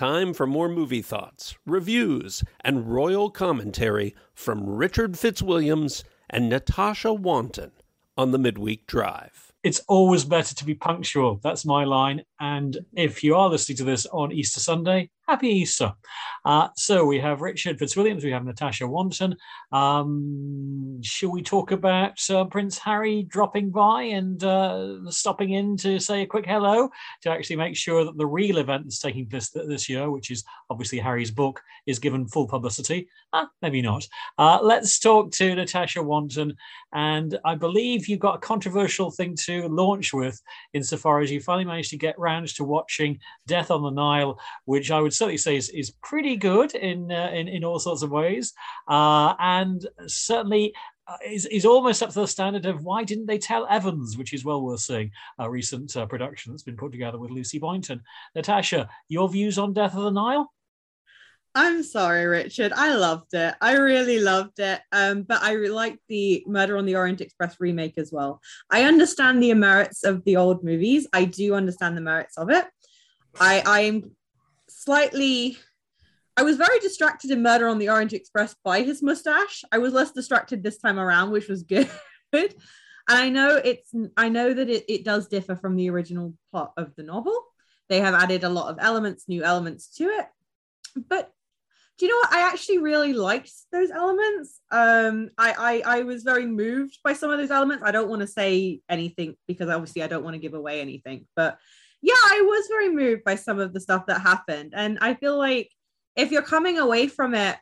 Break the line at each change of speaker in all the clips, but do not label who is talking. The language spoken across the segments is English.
time for more movie thoughts, reviews, and royal commentary from Richard Fitzwilliams and Natasha Wanton on the Midweek Drive.
It's always better to be punctual. That's my line. And if you are listening to this on Easter Sunday, happy Easter. So we have Richard Fitzwilliams, we have Natasha Wanton. Shall we talk about Prince Harry dropping by and stopping in to say a quick hello, to actually make sure that the real event that's taking place this year, which is obviously Harry's book, is given full publicity? Maybe not. Let's talk to Natasha Wanton. And I believe you've got a controversial thing to launch with, insofar as you finally managed to get round to watching Death on the Nile, which I would certainly say is pretty good in all sorts of ways, and certainly is almost up to the standard of Why Didn't They Tell Evans, which is well worth seeing, a recent production that's been put together with Lucy Boynton. Natasha, your views on Death of the Nile?
I'm sorry, Richard. I loved it. I really loved it. But I liked the Murder on the Orient Express remake as well. I understand the merits of the old movies. I do understand the merits of it. I was very distracted in Murder on the Orient Express by his mustache. I was less distracted this time around, which was good. And I know that it does differ from the original plot of the novel. They have added a lot of new elements to it. But do you know what? I actually really liked those elements. I was very moved by some of those elements. I don't want to say anything because obviously I don't want to give away anything. But yeah, I was very moved by some of the stuff that happened. And I feel like if you're coming away from it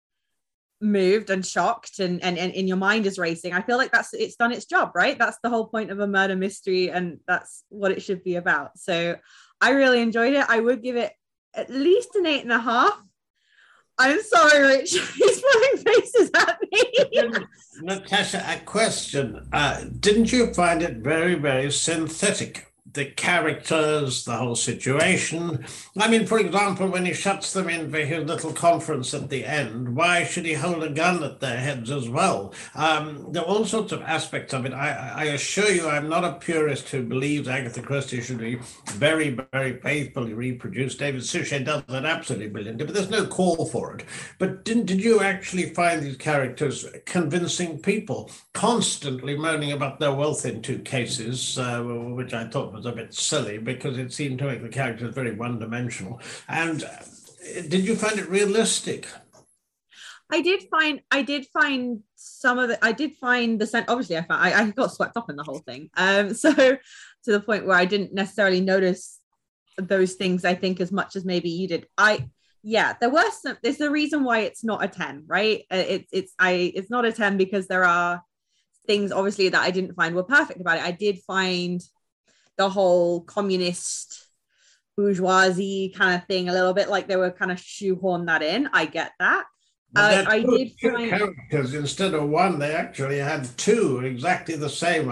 moved and shocked and your mind is racing, I feel like it's done its job, right? That's the whole point of a murder mystery, and that's what it should be about. So I really enjoyed it. I would give it at least an 8.5. I'm sorry, Rich. He's pulling faces at me.
Natasha, a question. Didn't you find it very, very synthetic? The characters, the whole situation. I mean, for example, when he shuts them in for his little conference at the end, why should he hold a gun at their heads as well? There are all sorts of aspects of it. I assure you, I'm not a purist who believes Agatha Christie should be very, very faithfully reproduced. David Suchet does that absolutely brilliantly, but there's no call for it. But did you actually find these characters convincing people, constantly moaning about their wealth in two cases, which I thought was a bit silly because it seemed to make the characters very one-dimensional. And did you find it realistic?
I did find some of it. I did find the sense. Obviously, I got swept up in the whole thing. So to the point where I didn't necessarily notice those things, I think, as much as maybe you did. There were some. There's a reason why it's not a 10, right? It's not a 10 because there are things obviously that I didn't find were perfect about it. I did find the whole communist bourgeoisie kind of thing a little bit like they were kind of shoehorn that in. I get that. I did find
characters instead of one. They actually had two exactly the same.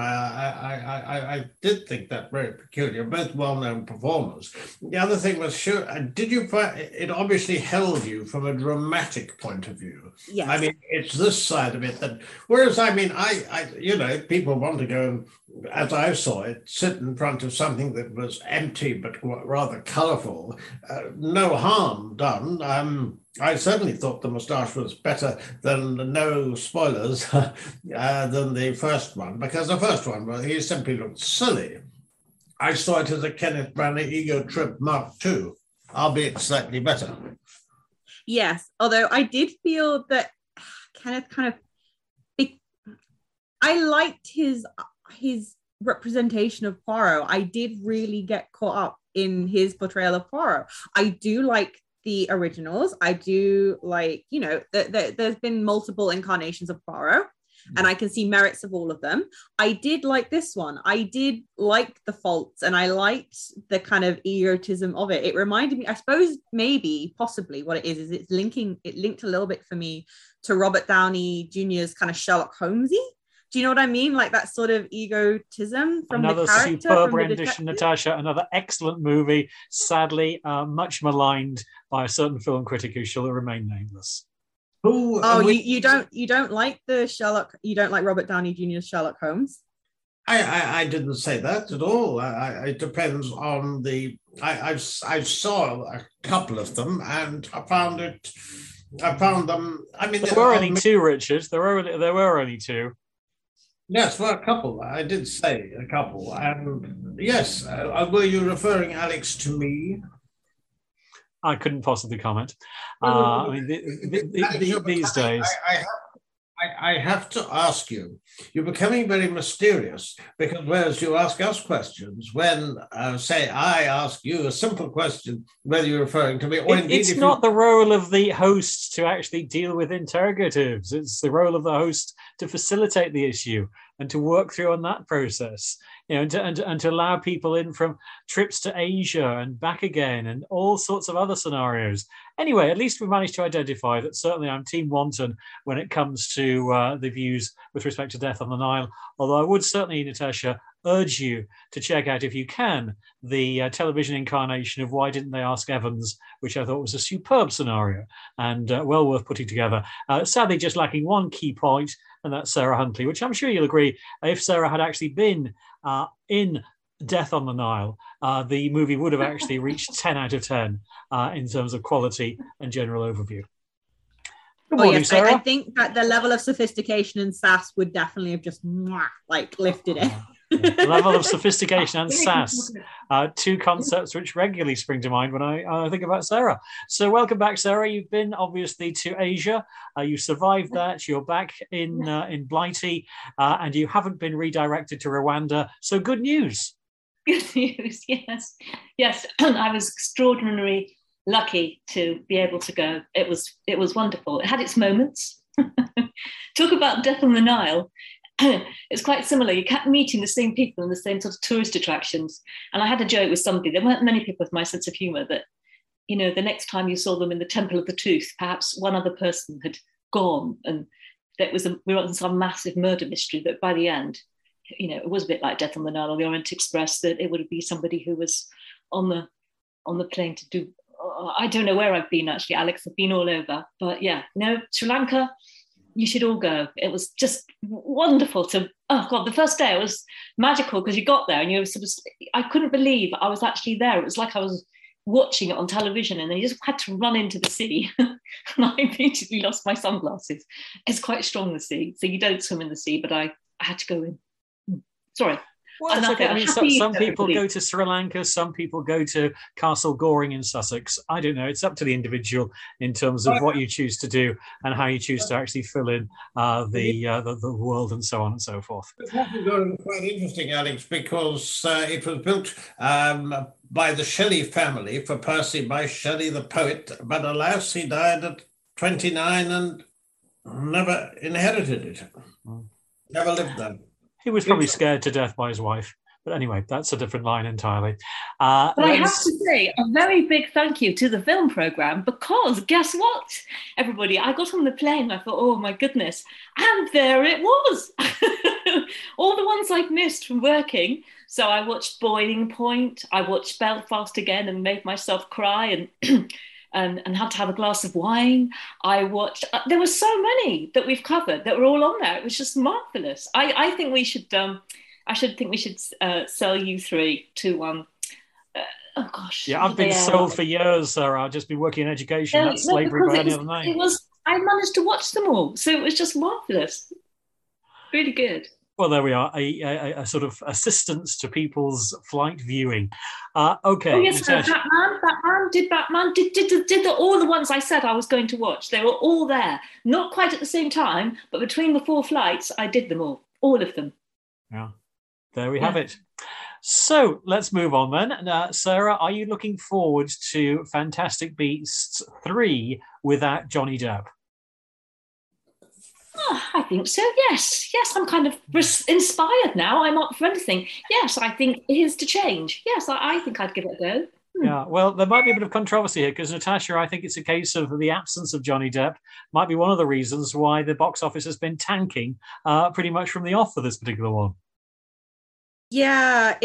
I did think that very peculiar. Both well-known performers. The other thing was, did you find it obviously held you from a dramatic point of view?
Yes.
I mean, it's this side of it that. Whereas, I mean, I people want to go and, as I saw it, sit in front of something that was empty but rather colourful. No harm done. I certainly thought the moustache was better than, no spoilers, than the first one, because the first one, well, he simply looked silly. I saw it as a Kenneth Branagh Ego Trip Mark II, albeit slightly better.
Yes, although I did feel that Kenneth I liked his representation of Poirot. I did really get caught up in his portrayal of Poirot. I do like the originals. I do like, there's been multiple incarnations of Poirot, and I can see merits of all of them. I did like this one. I did like the faults, and I liked the kind of egotism of it. It reminded me, I suppose, possibly what it is it linked a little bit for me to Robert Downey Jr.'s kind of Sherlock Holmesy. Do you know what I mean? Like that sort of egotism from
another
the character.
Superb rendition, Natasha. Another excellent movie. Sadly, much maligned by a certain film critic who shall remain nameless.
You don't like the Sherlock? You don't like Robert Downey Jr.'s Sherlock Holmes?
I didn't say that at all. It depends on I saw a couple of them, and I found them. I mean,
there were only two, Richard. There were only two.
Yes, well, a couple. I did say a couple, and yes. Were you referring, Alex, to me?
I couldn't possibly comment. I mean, these days.
I have to ask you, you're becoming very mysterious, because whereas you ask us questions, when, say, I ask you a simple question, whether you're referring to me or indeed...
It's not the role of the host to actually deal with interrogatives. It's the role of the host to facilitate the issue and to work through on that process, and to allow people in from trips to Asia and back again and all sorts of other scenarios. Anyway, at least we've managed to identify that certainly I'm Team Wanton when it comes to the views with respect to Death on the Nile, although I would certainly, Natasha, urge you to check out, if you can, the television incarnation of Why Didn't They Ask Evans, which I thought was a superb scenario and well worth putting together. Sadly, just lacking one key point, and that's Sarah Huntley, which I'm sure you'll agree, if Sarah had actually been in Death on the Nile, the movie would have actually reached 10 out of 10 in terms of quality and general overview. Good morning,
yes,
Sarah.
I think that the level of sophistication and sass would definitely have just lifted it.
The level of sophistication and sass, two concepts which regularly spring to mind when I think about Sarah. So welcome back, Sarah. You've been obviously to Asia. You survived that. You're back in Blighty, and you haven't been redirected to Rwanda. So good news.
Good news, yes. Yes, I was extraordinarily lucky to be able to go. It was wonderful. It had its moments. Talk about Death on the Nile. It's quite similar. You kept meeting the same people and the same sort of tourist attractions. And I had a joke with somebody. There weren't many people with my sense of humour that, the next time you saw them in the Temple of the Tooth, perhaps one other person had gone, and we were on some massive murder mystery that by the end, it was a bit like Death on the Nile or the Orient Express, that it would be somebody who was on the plane to do. I don't know where I've been actually, Alex. I've been all over, but yeah, Sri Lanka. You should all go. It was just wonderful to, oh God, the first day it was magical because you got there and you were I couldn't believe I was actually there. It was like I was watching it on television, and then you just had to run into the sea. And I immediately lost my sunglasses. It's quite strong, the sea. So you don't swim in the sea, but I had to go in. Sorry.
Well, it's okay. I mean, some people go to Sri Lanka, some people go to Castle Goring in Sussex. I don't know. It's up to the individual in terms of what you choose to do and how you choose to actually fill in the world and so on and so forth.
Castle Goring is quite interesting, Alex, because it was built by the Shelley family for Percy by Shelley the poet, but alas, he died at 29 and never inherited it. Never lived there.
He was probably scared to death by his wife. But anyway, that's a different line entirely.
But I have to say a very big thank you to the film programme, because guess what, everybody? I got on the plane, I thought, oh my goodness, and there it was. All the ones I'd missed from working. So I watched Boiling Point, I watched Belfast again and made myself cry and and had to have a glass of wine. I watched, there were so many that we've covered that were all on there. It was just marvellous. I think we should, sell you three to, oh gosh.
Yeah, I've been sold for years, Sarah. I've just been working in education. That's slavery by any other name.
I managed to watch them all. So it was just marvellous. Really good.
Well, there we are, a sort of assistance to people's flight viewing. Okay.
Oh, yes, Batman did all the ones I said I was going to watch. They were all there. Not quite at the same time, but between the 4 flights, I did them all of them.
Yeah, there we have it. So let's move on then. Sarah, are you looking forward to Fantastic Beasts 3 without Johnny Depp?
Oh, I think so, yes. Yes, I'm kind of inspired now. I'm up for anything. Yes, I think it is to change. Yes, I think I'd give it a go.
Yeah, well, there might be a bit of controversy here because, Natasha, I think it's a case of the absence of Johnny Depp might be one of the reasons why the box office has been tanking pretty much from the off for this particular one.
Yeah,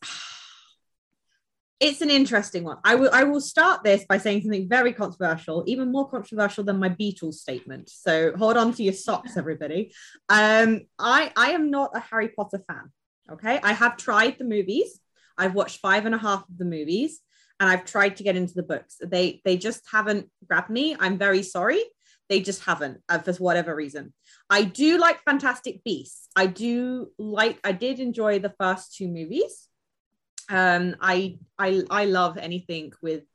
it's an interesting one. I will start this by saying something very controversial, even more controversial than my Beatles statement. So hold on to your socks, everybody. I am not a Harry Potter fan. Okay, I have tried the movies. I've watched 5.5 of the movies, and I've tried to get into the books. They just haven't grabbed me. I'm very sorry. They just haven't, for whatever reason. I do like Fantastic Beasts. I did enjoy the first 2 movies. I love anything with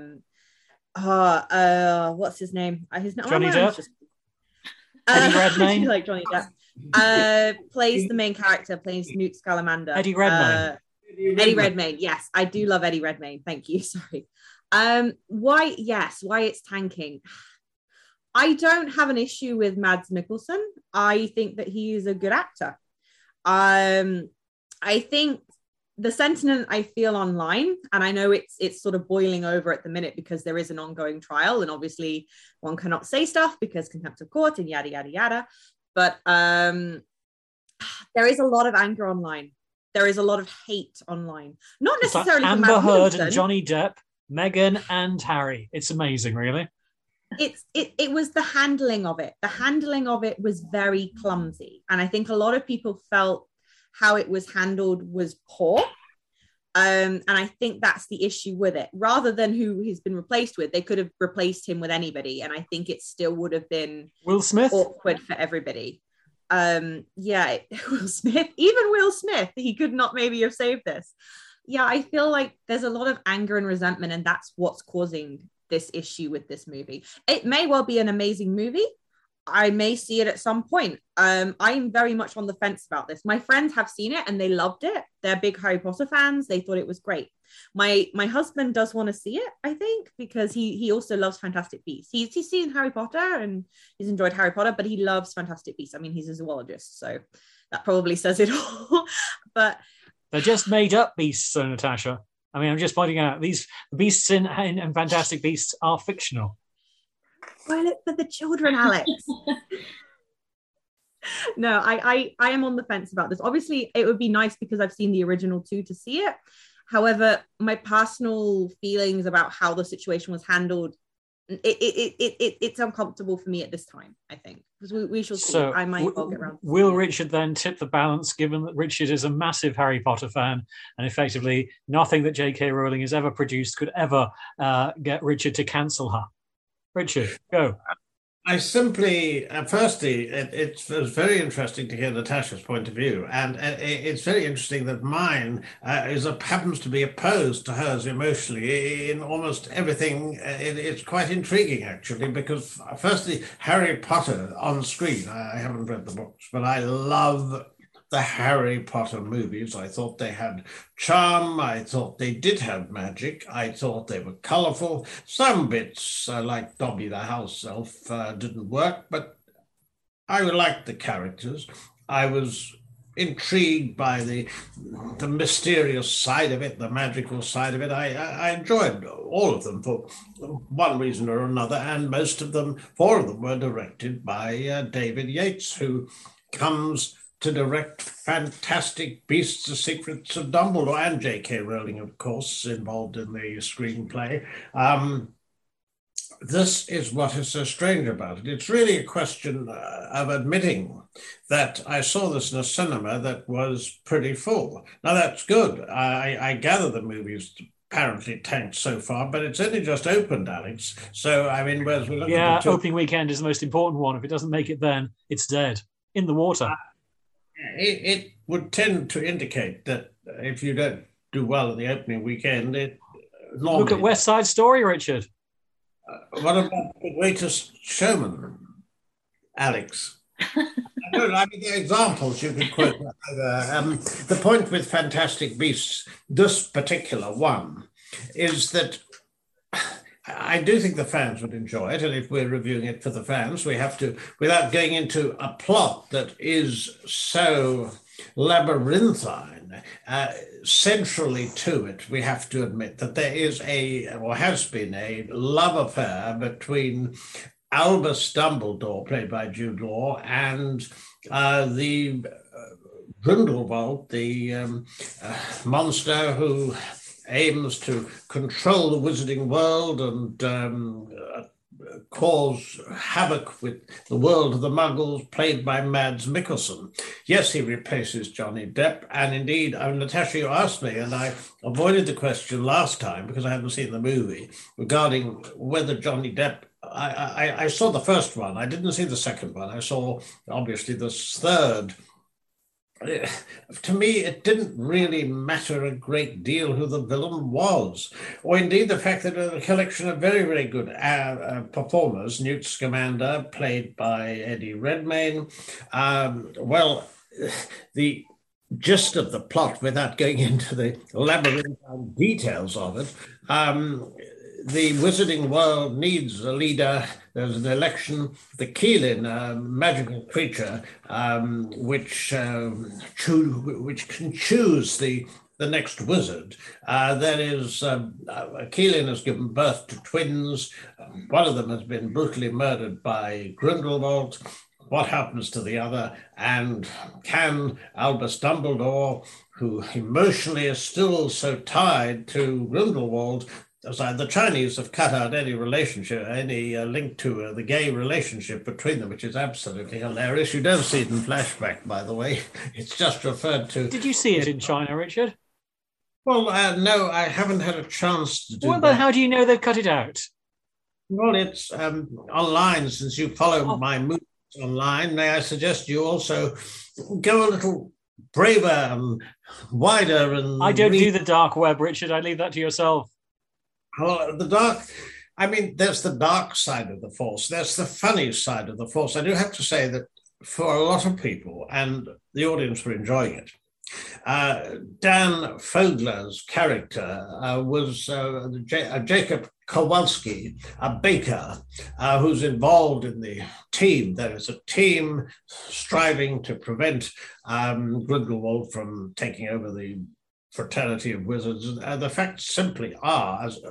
what's his name?
Johnny Depp. Eddie Redmayne.
Like Johnny Depp. Plays the main character, plays Newt Scamander.
Eddie Redmayne.
Eddie Redmayne. Yes, I do love Eddie Redmayne. Thank you. Sorry. Why it's tanking. I don't have an issue with Mads Mikkelsen. I think that he is a good actor. I think the sentiment I feel online, and I know it's sort of boiling over at the minute because there is an ongoing trial, and obviously one cannot say stuff because contempt of court and yada yada yada. But there is a lot of anger online. There is a lot of hate online. Not necessarily
like
for
Amber Heard
Mikkelsen.
and Johnny Depp, Meghan and Harry. It's amazing, really.
It was the handling of it. The handling of it was very clumsy, and I think a lot of people felt how it was handled was poor. And I think that's the issue with it. Rather than who he's been replaced with, they could have replaced him with anybody, and I think it still would have been
Will Smith
awkward for everybody. Will Smith, even Will Smith, he could not maybe have saved this. Yeah, I feel like there's a lot of anger and resentment, and that's what's causing this issue with this movie. It may well be an amazing movie. I may see it at some point. I'm very much on the fence about this. My friends have seen it and they loved it. They're big Harry Potter fans. They thought it was great. My husband does want to see it, I think, because he also loves Fantastic Beasts. He's seen Harry Potter and he's enjoyed Harry Potter, but he loves Fantastic Beasts. I mean, he's a zoologist, so that probably says it all. But
they're just made up beasts, so Natasha. I mean, I'm just pointing out these beasts in Fantastic Beasts are fictional.
Spoil it for the children, Alex. No, I am on the fence about this. Obviously, it would be nice because I've seen the original 2 to see it. However, my personal feelings about how the situation was handled, it's uncomfortable for me at this time, I think. Because we shall see.
So
I might well get around to
will
it.
Richard then tip the balance, given that Richard is a massive Harry Potter fan, and effectively nothing that J.K. Rowling has ever produced could ever get Richard to cancel her? Richard, go.
I simply, firstly, it was very interesting to hear Natasha's point of view, and it's very interesting that mine happens to be opposed to hers emotionally in almost everything. It's quite intriguing, actually, because firstly, Harry Potter on screen, I haven't read the books, but I love the Harry Potter movies. I thought they had charm. I thought they did have magic. I thought they were colorful. Some bits, like Dobby the house elf, didn't work, but I liked the characters. I was intrigued by the mysterious side of it, the magical side of it. I enjoyed all of them for one reason or another, and most of them, 4 of them, were directed by David Yates, who comes to direct Fantastic Beasts, The Secrets of Dumbledore, and J.K. Rowling, of course, involved in the screenplay. This is what is so strange about it. It's really a question of admitting that I saw this in a cinema that was pretty full. Now, that's good. I gather the movie's apparently tanked so far, but it's only just opened, Alex. So, I mean, whereas we look at
opening weekend is the most important one. If it doesn't make it then, it's dead. In the water.
It would tend to indicate that if you don't do well in the opening weekend,
look at West Side Story, Richard.
What about The Greatest Showman, Alex? I mean, there are examples you could quote. The point with Fantastic Beasts, this particular one, is that I do think the fans would enjoy it, and if we're reviewing it for the fans, we have to, without going into a plot that is so labyrinthine, centrally to it, we have to admit that there is or has been a love affair between Albus Dumbledore, played by Jude Law, and the Grindelwald, the monster who aims to control the wizarding world and cause havoc with the world of the Muggles, played by Mads Mikkelsen. Yes, he replaces Johnny Depp. And indeed, Natasha, you asked me, and I avoided the question last time because I hadn't seen the movie, regarding whether Johnny Depp, I saw the first one. I didn't see the second one. I saw, obviously, the third. To me, it didn't really matter a great deal who the villain was, or indeed the fact that a collection of very, very good performers, Newt Scamander, played by Eddie Redmayne. Well, the gist of the plot, without going into the labyrinthine details of it, the wizarding world needs a leader. There's an election. The Keelan, a magical creature, which can choose the next wizard. Keelan has given birth to twins. One of them has been brutally murdered by Grindelwald. What happens to the other? And can Albus Dumbledore, who emotionally is still so tied to Grindelwald, the Chinese have cut out any relationship, any link to the gay relationship between them, which is absolutely hilarious. You don't see it in flashback, by the way. It's just referred to.
Did you see it in China, Richard?
Well, no, I haven't had a chance to do
Well,
that.
then how do you know they've cut it out?
Well, it's online. Since you follow my moves online, may I suggest you also go a little braver and wider? And
I don't do the dark web, Richard. I leave that to yourself.
Well, there's the dark side of the Force. There's the funny side of the Force. I do have to say that for a lot of people, and the audience were enjoying it, Dan Fogler's character was Jacob Kowalski, a baker who's involved in the team. There is a team striving to prevent Grindelwald from taking over the fraternity of wizards. The facts simply are, as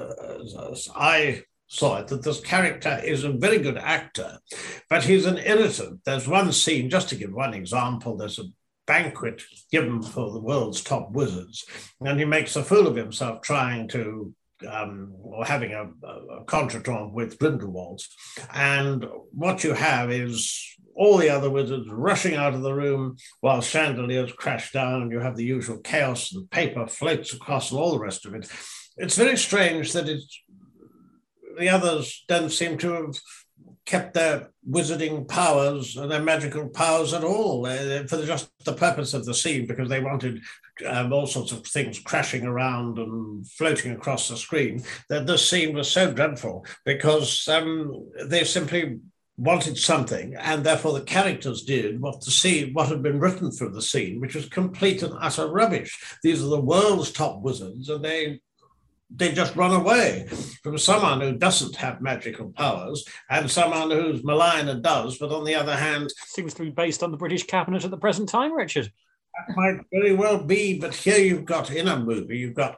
I saw it, that this character is a very good actor, but he's an irritant. There's one scene, just to give one example, there's a banquet given for the world's top wizards, and he makes a fool of himself trying to or having a contretemps with Grindelwald. And what you have is all the other wizards rushing out of the room while chandeliers crash down, and you have the usual chaos and paper floats across and all the rest of it. It's very strange that the others don't seem to have kept their wizarding powers and their magical powers at all for just the purpose of the scene, because they wanted all sorts of things crashing around and floating across the screen. That this scene was so dreadful because they simply wanted something, and therefore the characters did what had been written for the scene, which was complete and utter rubbish. These are the world's top wizards, and they just run away from someone who doesn't have magical powers and someone who's malign and does, but on the other hand...
Seems to be based on the British cabinet at the present time, Richard.
That might very well be, but here you've got, in a movie, you've got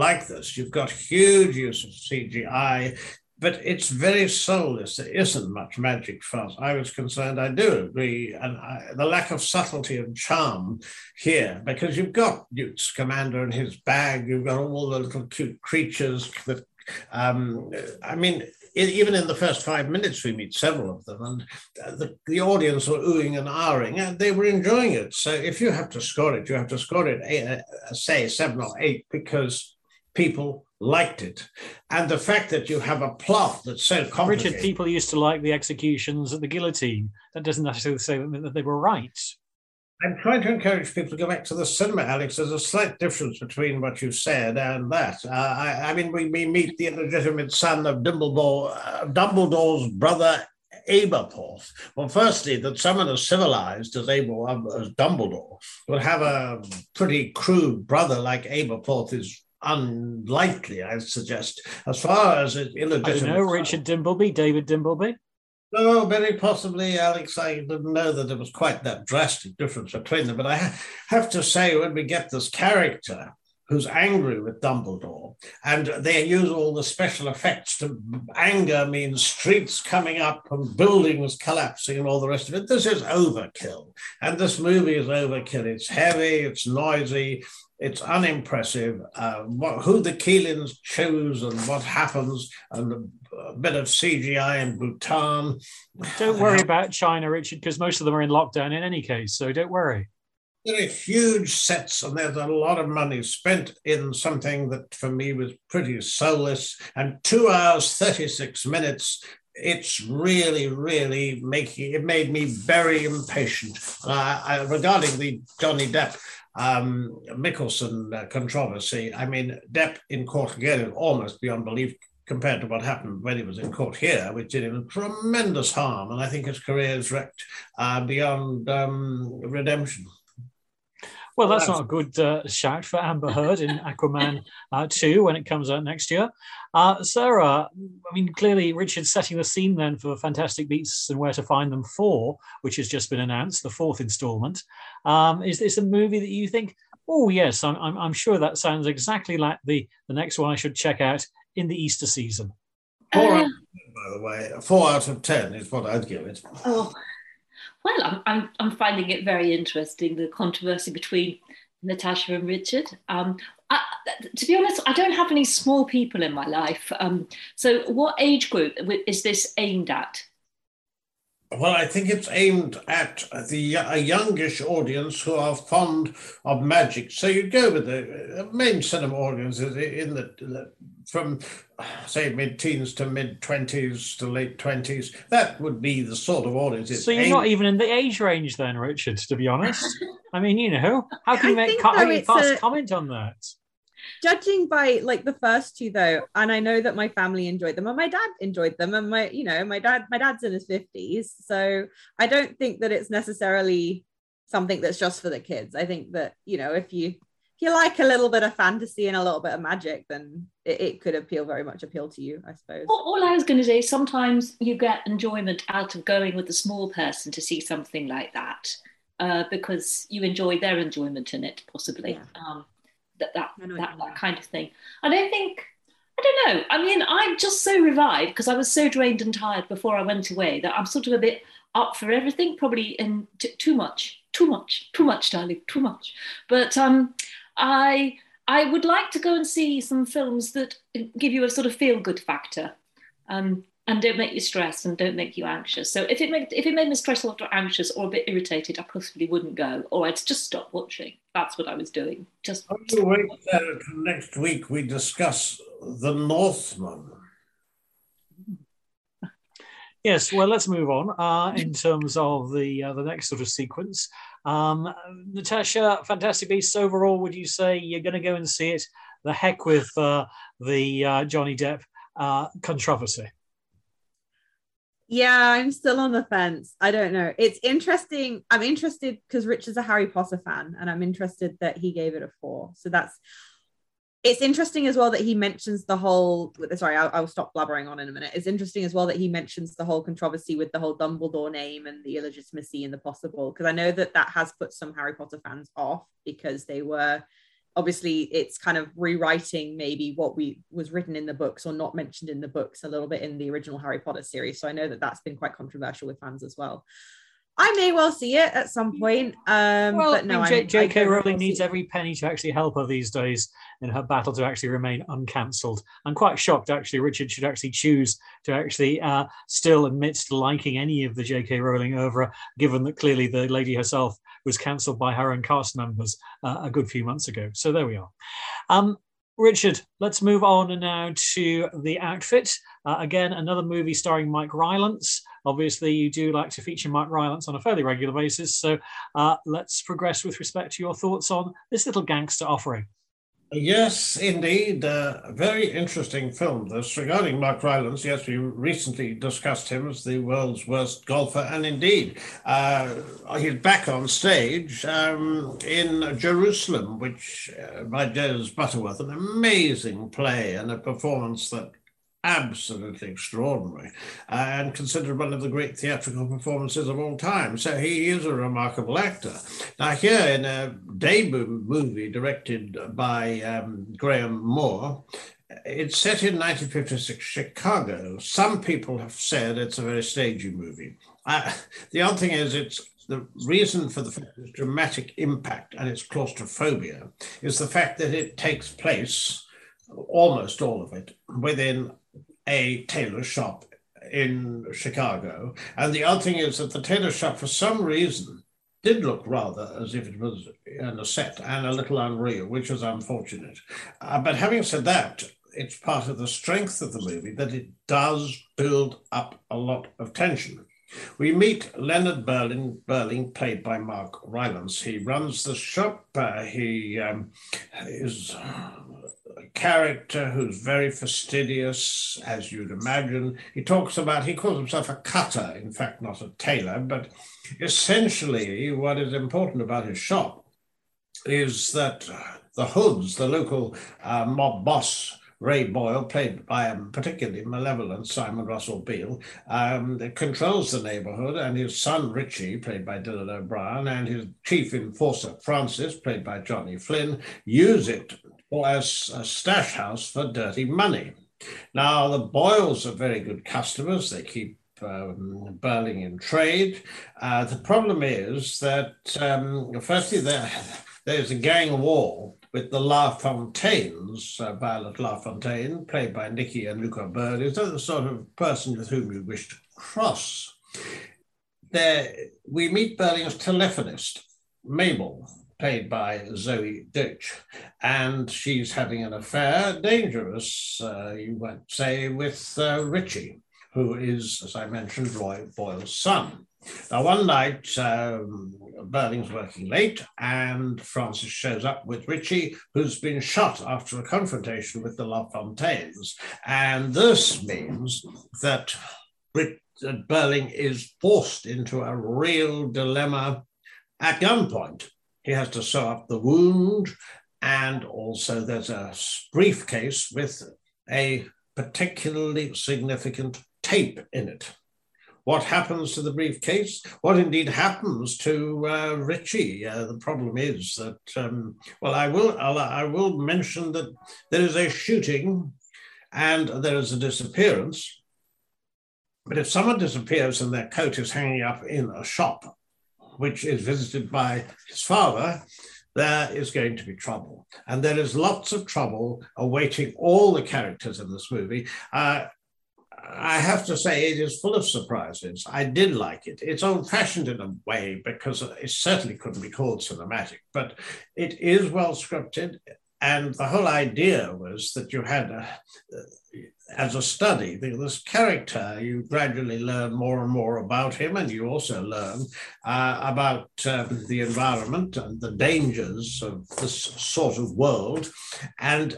huge use of CGI, but it's very soulless. There isn't much magic as far as I was concerned. I do agree. And the lack of subtlety and charm here, because you've got Newt Scamander and his bag, you've got all the little cute creatures that, even in the first 5 minutes, we meet several of them, and the audience were oohing and ahhing, and they were enjoying it. So if you have to score it, you have to score it, say 7 or 8, because people liked it. And the fact that you have a plot that's so complicated...
Richard, people used to like the executions at the guillotine. That doesn't necessarily say that they were right.
I'm trying to encourage people to go back to the cinema, Alex. There's a slight difference between what you said and that. We meet the illegitimate son of Dumbledore's brother, Aberforth. Well, firstly, that someone as civilized as Dumbledore would have a pretty crude brother like Aberforth is unlikely, I suggest. As far as illegitimate...
I don't know, Richard Dimbleby, David Dimbleby?
No, very possibly, Alex. I didn't know that there was quite that drastic difference between them. But I have to say, when we get this character who's angry with Dumbledore, and they use all the special effects to... Anger means streets coming up and buildings collapsing and all the rest of it. This is overkill. And this movie is overkill. It's heavy, it's noisy, It's unimpressive. Who the Keelings choose and what happens, and a bit of CGI in Bhutan.
Don't worry about China, Richard, because most of them are in lockdown in any case, so don't worry.
There are huge sets, and there's a lot of money spent in something that for me was pretty soulless. And 2 hours, 36 minutes, it's really, really made me very impatient. Regarding the Johnny Depp Mickelson controversy, I mean, Depp in court again is almost beyond belief compared to what happened when he was in court here, which did him tremendous harm. And I think his career is wrecked beyond redemption.
Well, that's not a good shout for Amber Heard in Aquaman 2 when it comes out next year. Sarah, I mean, clearly Richard's setting the scene then for Fantastic Beasts and Where to Find Them 4, which has just been announced, the 4th installment. Is this a movie that you think, oh, yes, I'm sure that sounds exactly like the next one I should check out in the Easter season?
4 out of 10, by the way. 4 out of 10 is what I'd give it.
Oh. Well, I'm finding it very interesting, the controversy between Natasha and Richard. To be honest, I don't have any small people in my life. So what age group is this aimed at?
Well, I think it's aimed at a youngish audience who are fond of magic. So you go with the main cinema audience in from, say, mid-teens to mid-20s to late 20s. That would be the sort of audience.
So you're not even in the age range then, Richard, to be honest. I mean, you know, how can you pass comment on that?
Judging by like the first two though, and I know that my family enjoyed them and my dad enjoyed them, and my dad's in his 50s, so I don't think that it's necessarily something that's just for the kids. I think that, you know, if you like a little bit of fantasy and a little bit of magic, then it could very much appeal to you, I suppose.
All I was going to say, sometimes you get enjoyment out of going with a small person to see something like that, because you enjoy their enjoyment in it, possibly. Yeah. That kind of thing. I don't know. I mean, I'm just so revived because I was so drained and tired before I went away that I'm sort of a bit up for everything, probably in too much, darling, too much. But I would like to go and see some films that give you a sort of feel-good factor, and don't make you stressed and don't make you anxious. So if it made me stressed or anxious or a bit irritated, I possibly wouldn't go, or I'd just stop watching. That's what I was doing. Just
wait till next week we discuss The Northman.
Yes, well, let's move on in terms of the next sort of sequence. Natasha, Fantastic Beasts overall, would you say you're going to go and see it? The heck with the Johnny Depp controversy.
Yeah, I'm still on the fence. I don't know. It's interesting. I'm interested because Rich is a Harry Potter fan, and I'm interested that he gave it a 4. So it's interesting as well that he mentions the whole, sorry, I'll stop blabbering on in a minute. It's interesting as well that he mentions the whole controversy with the whole Dumbledore name and the illegitimacy and the possible, because I know that has put some Harry Potter fans off because they were, obviously it's kind of rewriting maybe what was written in the books or not mentioned in the books a little bit in the original Harry Potter series. So I know that that's been quite controversial with fans as well. I may well see it at some point. But no,
J.K. Rowling needs every penny to actually help her these days in her battle to actually remain uncancelled. I'm quite shocked, actually, Richard should actually choose to actually still admit to liking any of the J.K. Rowling oeuvre, given that clearly the lady herself was cancelled by her own cast members a good few months ago. So there we are. Richard, let's move on now to The Outfit. Again, another movie starring Mike Rylance. Obviously, you do like to feature Mike Rylance on a fairly regular basis. So let's progress with respect to your thoughts on this little gangster offering.
Yes, indeed. Very interesting film. This regarding Mark Rylance. Yes, we recently discussed him as the world's worst golfer. And indeed, he's back on stage in Jerusalem, which by James Butterworth, an amazing play and a performance that absolutely extraordinary and considered one of the great theatrical performances of all time. So he is a remarkable actor. Now here in a debut movie directed by Graham Moore, it's set in 1956 Chicago. Some people have said it's a very stagey movie. The odd thing is it's the reason for the dramatic impact and its claustrophobia is the fact that it takes place, almost all of it, within a tailor shop in Chicago. And the other thing is that the tailor shop, for some reason, did look rather as if it was in a set and a little unreal, which was unfortunate. But having said that, it's part of the strength of the movie that it does build up a lot of tension. We meet Leonard Burling, played by Mark Rylance. He runs the shop. He is a character who's very fastidious, as you'd imagine. He calls himself a cutter, in fact, not a tailor, but essentially what is important about his shop is that the Hoods, the local mob boss, Ray Boyle, played by a particularly malevolent Simon Russell Beale, controls the neighborhood, and his son Richie, played by Dylan O'Brien, and his chief enforcer Francis, played by Johnny Flynn, use it as a stash house for dirty money. Now, the Boyles are very good customers. They keep Burling in trade. The problem is that, firstly, there's a gang war with the LaFontaines. Violet LaFontaine, played by Nikki and Luca Bird, is the sort of person with whom you wish to cross. We meet Burling's telephonist, Mabel, played by Zoe Deutsch, and she's having an affair, dangerous, you might say, with Richie, who is, as I mentioned, Roy Boyle's son. Now, one night, Burling's working late, and Francis shows up with Richie, who's been shot after a confrontation with the LaFontaines. And this means that Burling is forced into a real dilemma at gunpoint. He has to sew up the wound, and also there's a briefcase with a particularly significant tape in it. What happens to the briefcase? What indeed happens to Richie? The problem is that, I will mention that there is a shooting and there is a disappearance. But if someone disappears and their coat is hanging up in a shop, which is visited by his father, there is going to be trouble. And there is lots of trouble awaiting all the characters in this movie. I have to say it is full of surprises. I did like it. It's old-fashioned in a way because it certainly couldn't be called cinematic, but it is well scripted. And the whole idea was that you had, as a study, this character, you gradually learn more and more about him, and you also learn about the environment and the dangers of this sort of world. And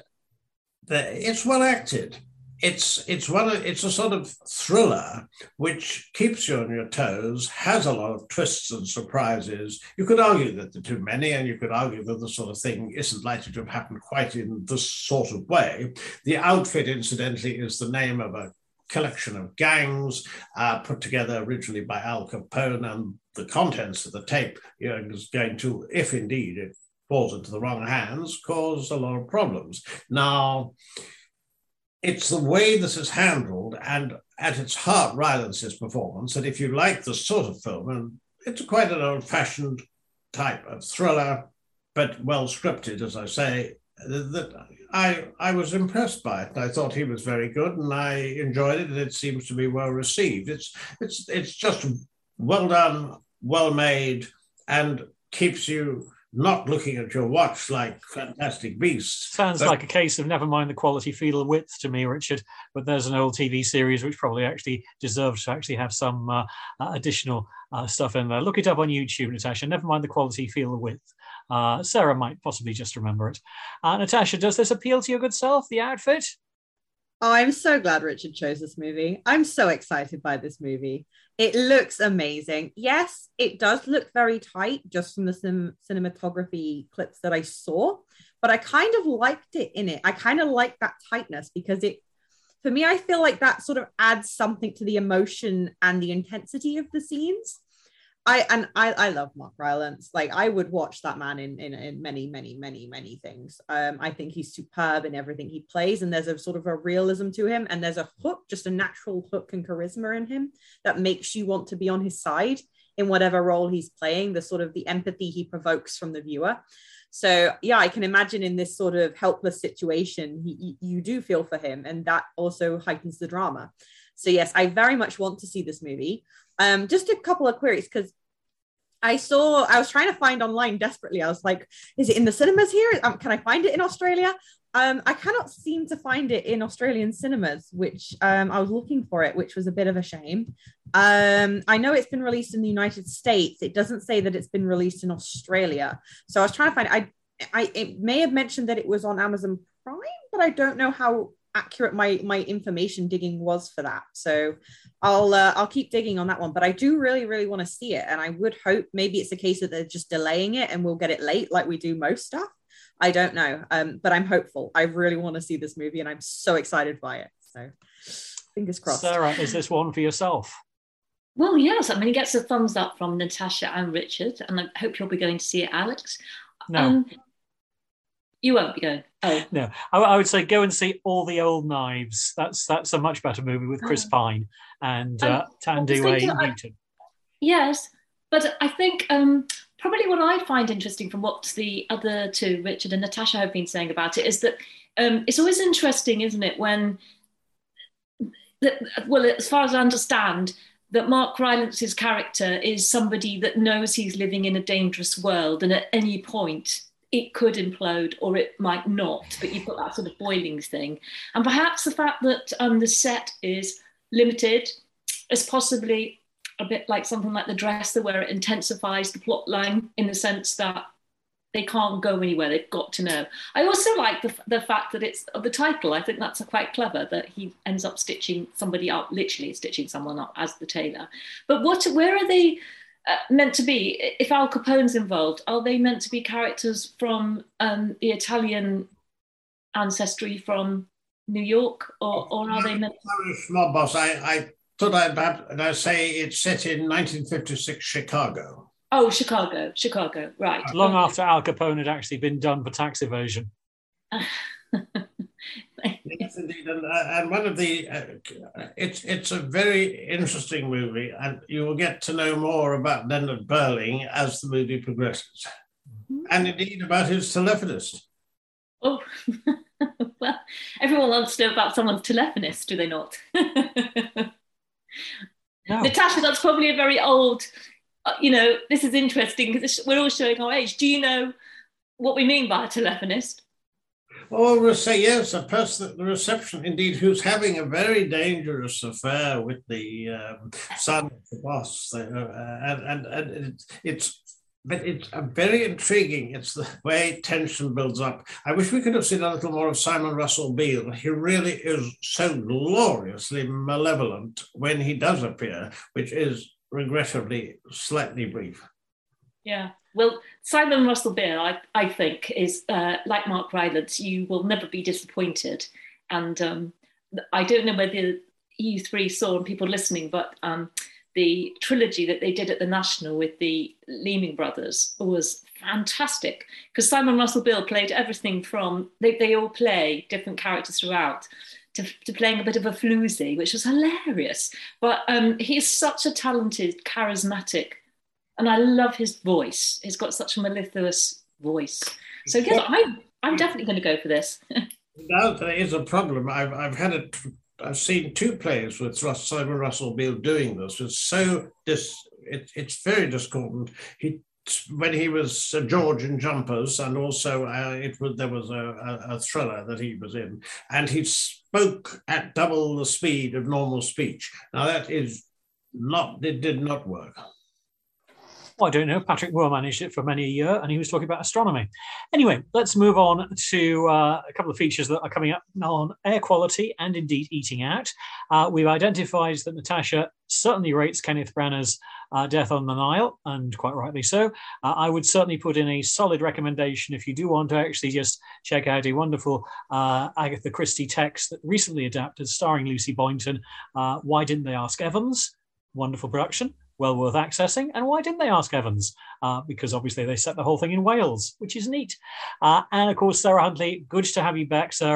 it's well acted. It's a sort of thriller which keeps you on your toes, has a lot of twists and surprises. You could argue that there are too many, and you could argue that the sort of thing isn't likely to have happened quite in this sort of way. The outfit, incidentally, is the name of a collection of gangs put together originally by Al Capone, and the contents of the tape is going to, if indeed it falls into the wrong hands, cause a lot of problems. Now, it's the way this is handled, and at its heart, Rylance's performance, that if you like this sort of film, and it's quite an old-fashioned type of thriller, but well scripted, as I say, that I was impressed by it. I thought he was very good, and I enjoyed it, and it seems to be well received. It's just well done, well made, and keeps you not looking at your watch like Fantastic Beasts.
Sounds like a case of never mind the quality, feel the width to me, Richard. But there's an old TV series which probably actually deserves to actually have some additional stuff in there. Look it up on YouTube, Natasha. Never mind the quality, feel the width. Sarah might possibly just remember it. Natasha, does this appeal to your good self, the outfit?
Oh, I'm so glad Richard chose this movie. I'm so excited by this movie. It looks amazing. Yes, it does look very tight just from the cinematography clips that I saw, but I kind of liked it in it. I kind of like that tightness because for me, I feel like that sort of adds something to the emotion and the intensity of the scenes. I love Mark Rylance. Like, I would watch that man in many, many, many, many things. I think he's superb in everything he plays, and there's a sort of a realism to him, and there's a hook, just a natural hook and charisma in him that makes you want to be on his side, in whatever role he's playing, the sort of the empathy he provokes from the viewer. So yeah, I can imagine in this sort of helpless situation, you do feel for him, and that also heightens the drama. So yes, I very much want to see this movie. Just a couple of queries, because I was trying to find online desperately. I was like, is it in the cinemas here? Can I find it in Australia? I cannot seem to find it in Australian cinemas, which I was looking for it, which was a bit of a shame. I know it's been released in the United States. It doesn't say that it's been released in Australia. So I was trying to find it. It may have mentioned that it was on Amazon Prime, but I don't know how accurate my information digging was for that. So I'll keep digging on that one. But I do really, really want to see it. And I would hope maybe it's a case that they're just delaying it and we'll get it late like we do most stuff. I don't know, but I'm hopeful. I really want to see this movie and I'm so excited by it. So fingers crossed.
Sarah, is this one for yourself?
Well, yes. I mean, it gets a thumbs up from Natasha and Richard, and I hope you'll be going to see it, Alex.
No.
You won't be going. Oh.
No, I would say go and see All the Old Knives. That's a much better movie with Chris Pine and Thandie Newton.
Yes, but I think probably what I find interesting from what the other two, Richard and Natasha, have been saying about it is that it's always interesting, isn't it, when, well, as far as I understand, that Mark Rylance's character is somebody that knows he's living in a dangerous world, and at any point it could implode or it might not, but you've got that sort of boiling thing. And perhaps the fact that the set is limited is possibly a bit like something like The Dresser, where it intensifies the plot line in the sense that they can't go anywhere, they've got to know. I also like the fact that it's the title. I think that's quite clever, that he ends up stitching somebody up, literally stitching someone up as the tailor. But where are they meant to be? If Al Capone's involved, are they meant to be characters from the Italian ancestry from New York, or are they meant to...
Mob boss, I thought I'd say it's set in 1956 Chicago.
Oh, Chicago, right.
Long after Al Capone had actually been done for tax evasion.
Yes, indeed, and one of the it's a very interesting movie, and you will get to know more about Leonard Burling as the movie progresses, and indeed about his telephonist.
Oh, well, everyone wants to know about someone's telephonist, do they not?
No.
Natasha, that's probably a very old. This is interesting because we're all showing our age. Do you know what we mean by a telephonist?
Oh, we'll say yes, a person at the reception, indeed, who's having a very dangerous affair with the son of the boss. And it's very intriguing. It's the way tension builds up. I wish we could have seen a little more of Simon Russell Beale. He really is so gloriously malevolent when he does appear, which is regrettably slightly brief.
Yeah, well, Simon Russell Beale, I think, is like Mark Rylance. You will never be disappointed. And I don't know whether you three saw, and people listening, but the trilogy that they did at the National with the Leeming brothers was fantastic, because Simon Russell Beale played everything from, they all play different characters throughout, to playing a bit of a floozy, which was hilarious. But he's such a talented, charismatic, and I love his voice. He's got such a mellifluous voice. So yeah, I'm definitely going to go for this.
Now there is a problem. I've seen two plays with Simon Russell Beale doing this. It's very discordant. When he was George in Jumpers, and also there was a thriller that he was in, and he spoke at double the speed of normal speech. Now it did not work.
Well, I don't know. Patrick Moore managed it for many a year, and he was talking about astronomy. Anyway, let's move on to a couple of features that are coming up on air quality and indeed eating out. We've identified that Natasha certainly rates Kenneth Branagh's Death on the Nile, and quite rightly so. I would certainly put in a solid recommendation if you do want to actually just check out a wonderful Agatha Christie text that recently adapted, starring Lucy Boynton. Why Didn't They Ask Evans? Wonderful production. Well worth accessing. And why didn't they ask Evans? Because obviously they set the whole thing in Wales, which is neat. And of course, Sarah Huntley, good to have you back, Sarah.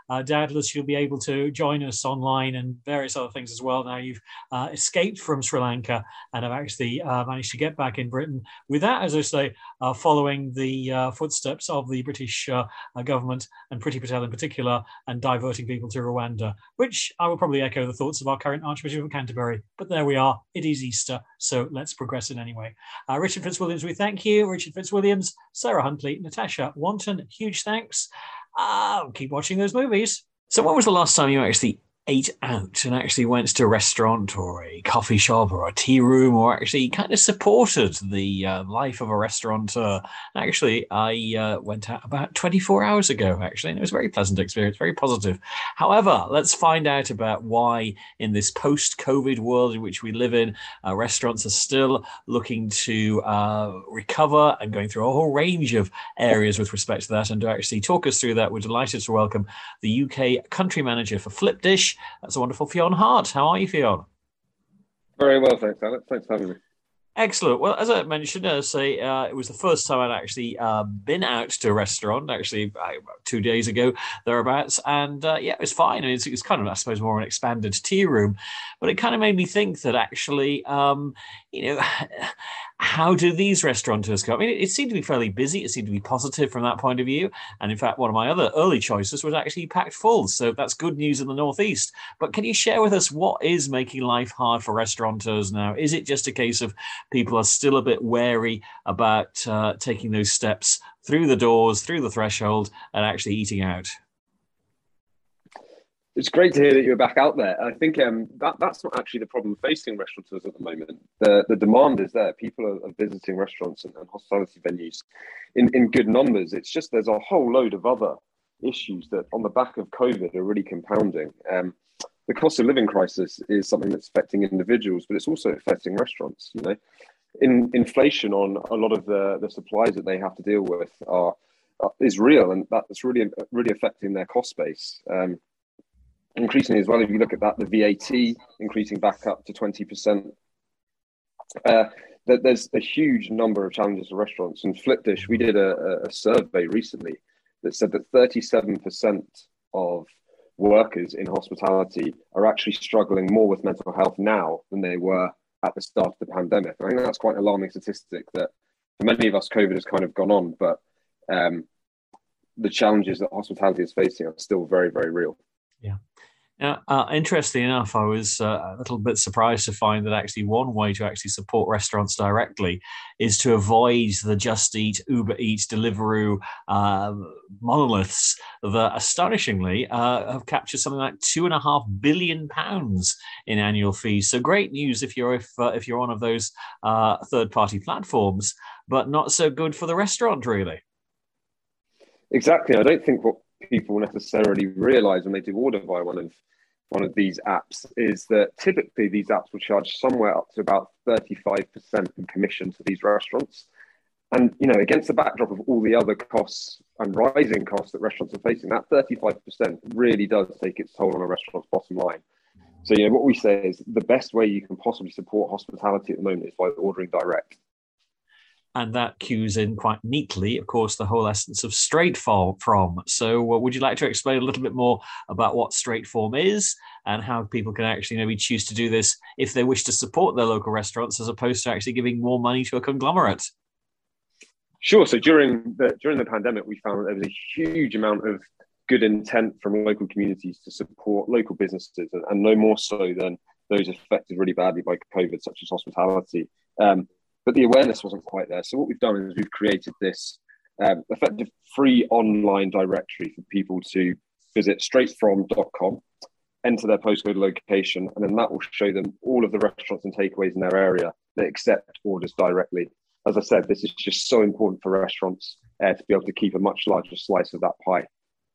doubtless you'll be able to join us online and various other things as well. Now you've escaped from Sri Lanka and have actually managed to get back in Britain. With that, as I say, following the footsteps of the British government and Priti Patel in particular, and diverting people to Rwanda, which I will probably echo the thoughts of our current Archbishop of Canterbury. But there we are. It is Easter, so let's progress in anyway. Richard Fitzwilliams, we thank you. Richard Fitzwilliams, Sarah Huntley, Natasha Wanton, huge thanks. Keep watching those movies. So when was the last time you actually ate out and actually went to a restaurant or a coffee shop or a tea room, or actually kind of supported the life of a restaurateur? Actually, I went out about 24 hours ago, actually, and it was a very pleasant experience, very positive. However, let's find out about why in this post-COVID world in which we live in, restaurants are still looking to recover and going through a whole range of areas with respect to that. And to actually talk us through that, we're delighted to welcome the UK country manager for Flipdish. That's a wonderful Fionn Hart. How are you, Fionn?
Very well, thanks, Alex. Thanks for having me.
Excellent. Well, as I mentioned, it was the first time I'd actually been out to a restaurant, actually 2 days ago, thereabouts. And it was fine. I mean, it's kind of, I suppose, more an expanded tea room. But it kind of made me think that actually, how do these restaurateurs go? I mean, it seemed to be fairly busy. It seemed to be positive from that point of view. And in fact, one of my other early choices was actually packed full. So that's good news in the Northeast. But can you share with us what is making life hard for restaurateurs now? Is it just a case of people are still a bit wary about taking those steps through the doors, through the threshold, and actually eating out?
It's great to hear that you're back out there. I think that's not actually the problem facing restaurateurs at the moment. The demand is there. People are visiting restaurants and hospitality venues in good numbers. It's just there's a whole load of other issues that on the back of COVID are really compounding. The cost of living crisis is something that's affecting individuals, but it's also affecting restaurants. You know, inflation on a lot of the supplies that they have to deal with is real, and that's really affecting their cost base. Increasingly as well, if you look at that, the VAT increasing back up to 20%. There's a huge number of challenges for restaurants. And Flipdish, we did a survey recently that said that 37% of workers in hospitality are actually struggling more with mental health now than they were at the start of the pandemic. I think that's quite an alarming statistic that for many of us, COVID has kind of gone on, but the challenges that hospitality is facing are still very, very real.
Yeah. Now, interestingly enough, I was a little bit surprised to find that actually one way to actually support restaurants directly is to avoid the Just Eat, Uber Eats, Deliveroo monoliths that astonishingly have captured something like £2.5 billion in annual fees. So great news if you're one of those third-party platforms, but not so good for the restaurant, really.
Exactly. I don't think what people necessarily realise when they do order via one of these apps is that typically these apps will charge somewhere up to about 35% in commission to these restaurants. And, you know, against the backdrop of all the other costs and rising costs that restaurants are facing, that 35% really does take its toll on a restaurant's bottom line. So, you know, what we say is the best way you can possibly support hospitality at the moment is by ordering direct.
And that cues in quite neatly, of course, the whole essence of Straight From. So would you like to explain a little bit more about what Straight From is and how people can actually maybe choose to do this if they wish to support their local restaurants as opposed to actually giving more money to a conglomerate?
Sure. So during the pandemic, we found that there was a huge amount of good intent from local communities to support local businesses, and no more so than those affected really badly by COVID, such as hospitality. But the awareness wasn't quite there. So what we've done is we've created this effective free online directory for people to visit straightfrom.com, enter their postcode location, and then that will show them all of the restaurants and takeaways in their area that accept orders directly. As I said, this is just so important for restaurants to be able to keep a much larger slice of that pie.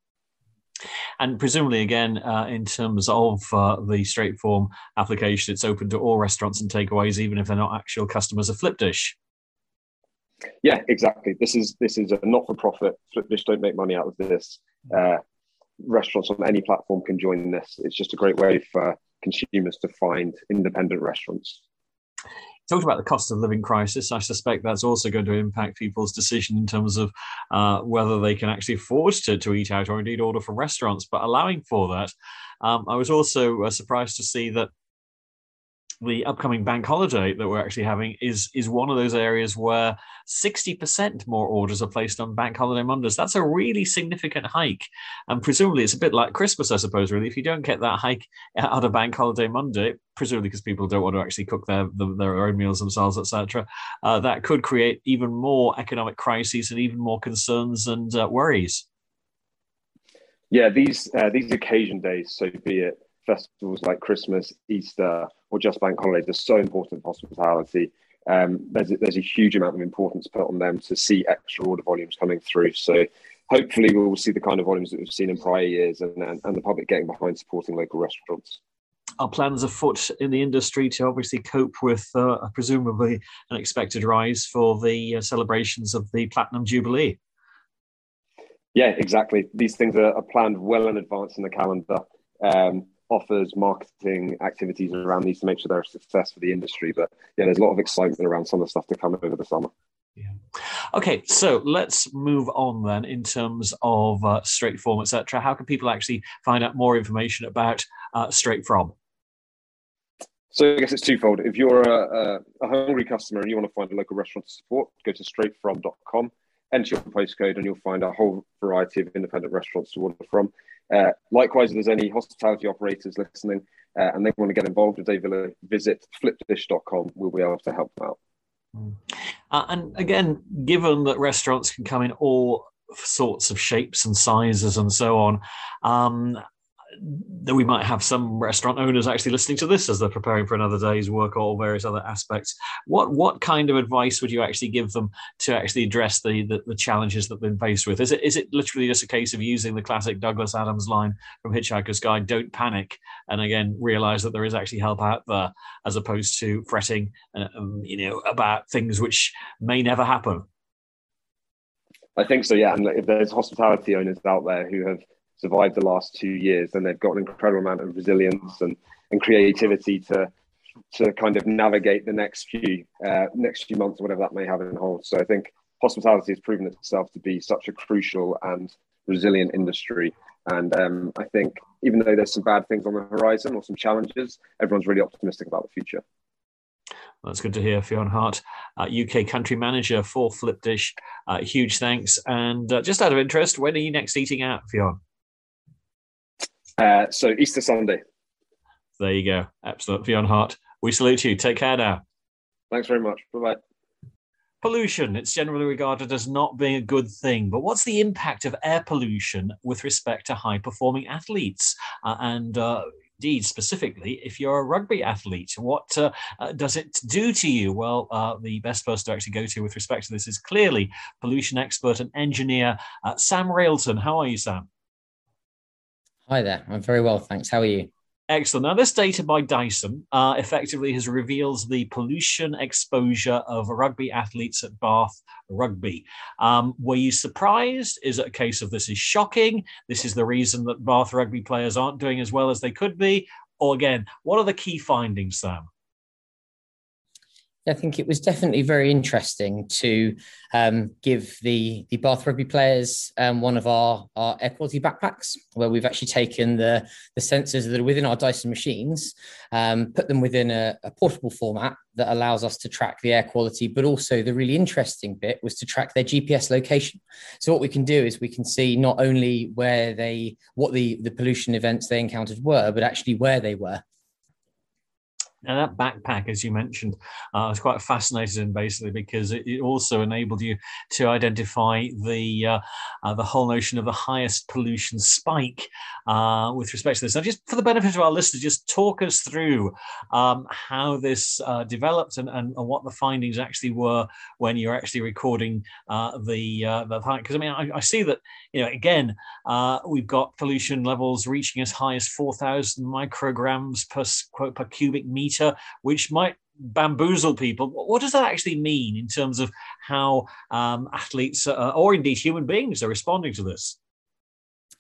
And presumably, again, in terms of the Straight From application, it's open to all restaurants and takeaways, even if they're not actual customers of Flipdish.
Yeah, exactly. This is a not-for-profit. Flipdish don't make money out of this. Restaurants on any platform can join this. It's just a great way for consumers to find independent restaurants.
talked about the cost of living crisis. I suspect that's also going to impact people's decision in terms of whether they can actually afford to eat out or indeed order from restaurants. But allowing for that, I was also surprised to see that the upcoming bank holiday that we're actually having is one of those areas where 60% more orders are placed on bank holiday Mondays. That's a really significant hike. And presumably it's a bit like Christmas, I suppose, really. If you don't get that hike out of bank holiday Monday, presumably because people don't want to actually cook their own meals themselves, etc., that could create even more economic crises and even more concerns and worries.
Yeah, these occasion days, so be it festivals like Christmas, Easter, or just bank holidays, are so important for hospitality. There's a huge amount of importance put on them to see extra order volumes coming through. So hopefully we will see the kind of volumes that we've seen in prior years, and the public getting behind supporting local restaurants.
Are plans afoot in the industry to obviously cope with presumably an expected rise for the celebrations of the Platinum Jubilee?
Yeah, exactly. These things are planned well in advance in the calendar. Offers, marketing activities around these to make sure they're a success for the industry. But yeah, there's a lot of excitement around some of the stuff to come over the summer.
Yeah. Okay, so let's move on then in terms of Straight From, etc. How can people actually find out more information about Straight From?
So I guess it's twofold. If you're a hungry customer and you want to find a local restaurant to support, go to straightfrom.com, enter your postcode, and you'll find a whole variety of independent restaurants to order from. Likewise, if there's any hospitality operators listening and they want to get involved, if they visit flipdish.com, we'll be able to help them out.
And again, given that restaurants can come in all sorts of shapes and sizes and so on, that we might have some restaurant owners actually listening to this as they're preparing for another day's work or various other aspects. What kind of advice would you actually give them to actually address the challenges that they've been faced with? Is it literally just a case of using the classic Douglas Adams line from Hitchhiker's Guide, don't panic, and again realize that there is actually help out there, as opposed to fretting about things which may never happen?
I think so, yeah. And if there's hospitality owners out there who have survived the last 2 years, then they've got an incredible amount of resilience and creativity to kind of navigate the next few months, whatever that may have in hold. So I think hospitality has proven itself to be such a crucial and resilient industry. And I think even though there's some bad things on the horizon or some challenges, everyone's really optimistic about the future.
That's good to hear, Fionn Hart, UK country manager for Flipdish. Huge thanks. And just out of interest, when are you next eating out, Fionn?
So Easter Sunday.
There you go. Excellent. Fionn Hart, we salute you. Take care now.
Thanks very much. Bye-bye.
Pollution, it's generally regarded as not being a good thing, but what's the impact of air pollution with respect to high-performing athletes? Indeed, specifically, if you're a rugby athlete, what does it do to you? Well, the best person to actually go to with respect to this is clearly pollution expert and engineer Sam Railton. How are you, Sam?
Hi there. I'm very well, thanks. How are you?
Excellent. Now, this data by Dyson effectively reveals the pollution exposure of rugby athletes at Bath Rugby. Were you surprised? Is it a case of this is shocking? This is the reason that Bath Rugby players aren't doing as well as they could be? Or again, what are the key findings, Sam?
I think it was definitely very interesting to give the Bath Rugby players one of our air quality backpacks, where we've actually taken the sensors that are within our Dyson machines, put them within a portable format that allows us to track the air quality, but also the really interesting bit was to track their GPS location. So what we can do is we can see not only what the pollution events they encountered were, but actually where they were.
Now that backpack, as you mentioned, I was quite fascinated in basically because it also enabled you to identify the whole notion of the highest pollution spike with respect to this. Now, just for the benefit of our listeners, just talk us through how this developed and what the findings actually were when you're actually recording the height. Because I mean, I see that again we've got pollution levels reaching as high as 4,000 micrograms per cubic meter, which might bamboozle people. What does that actually mean in terms of how athletes or indeed human beings are responding to this?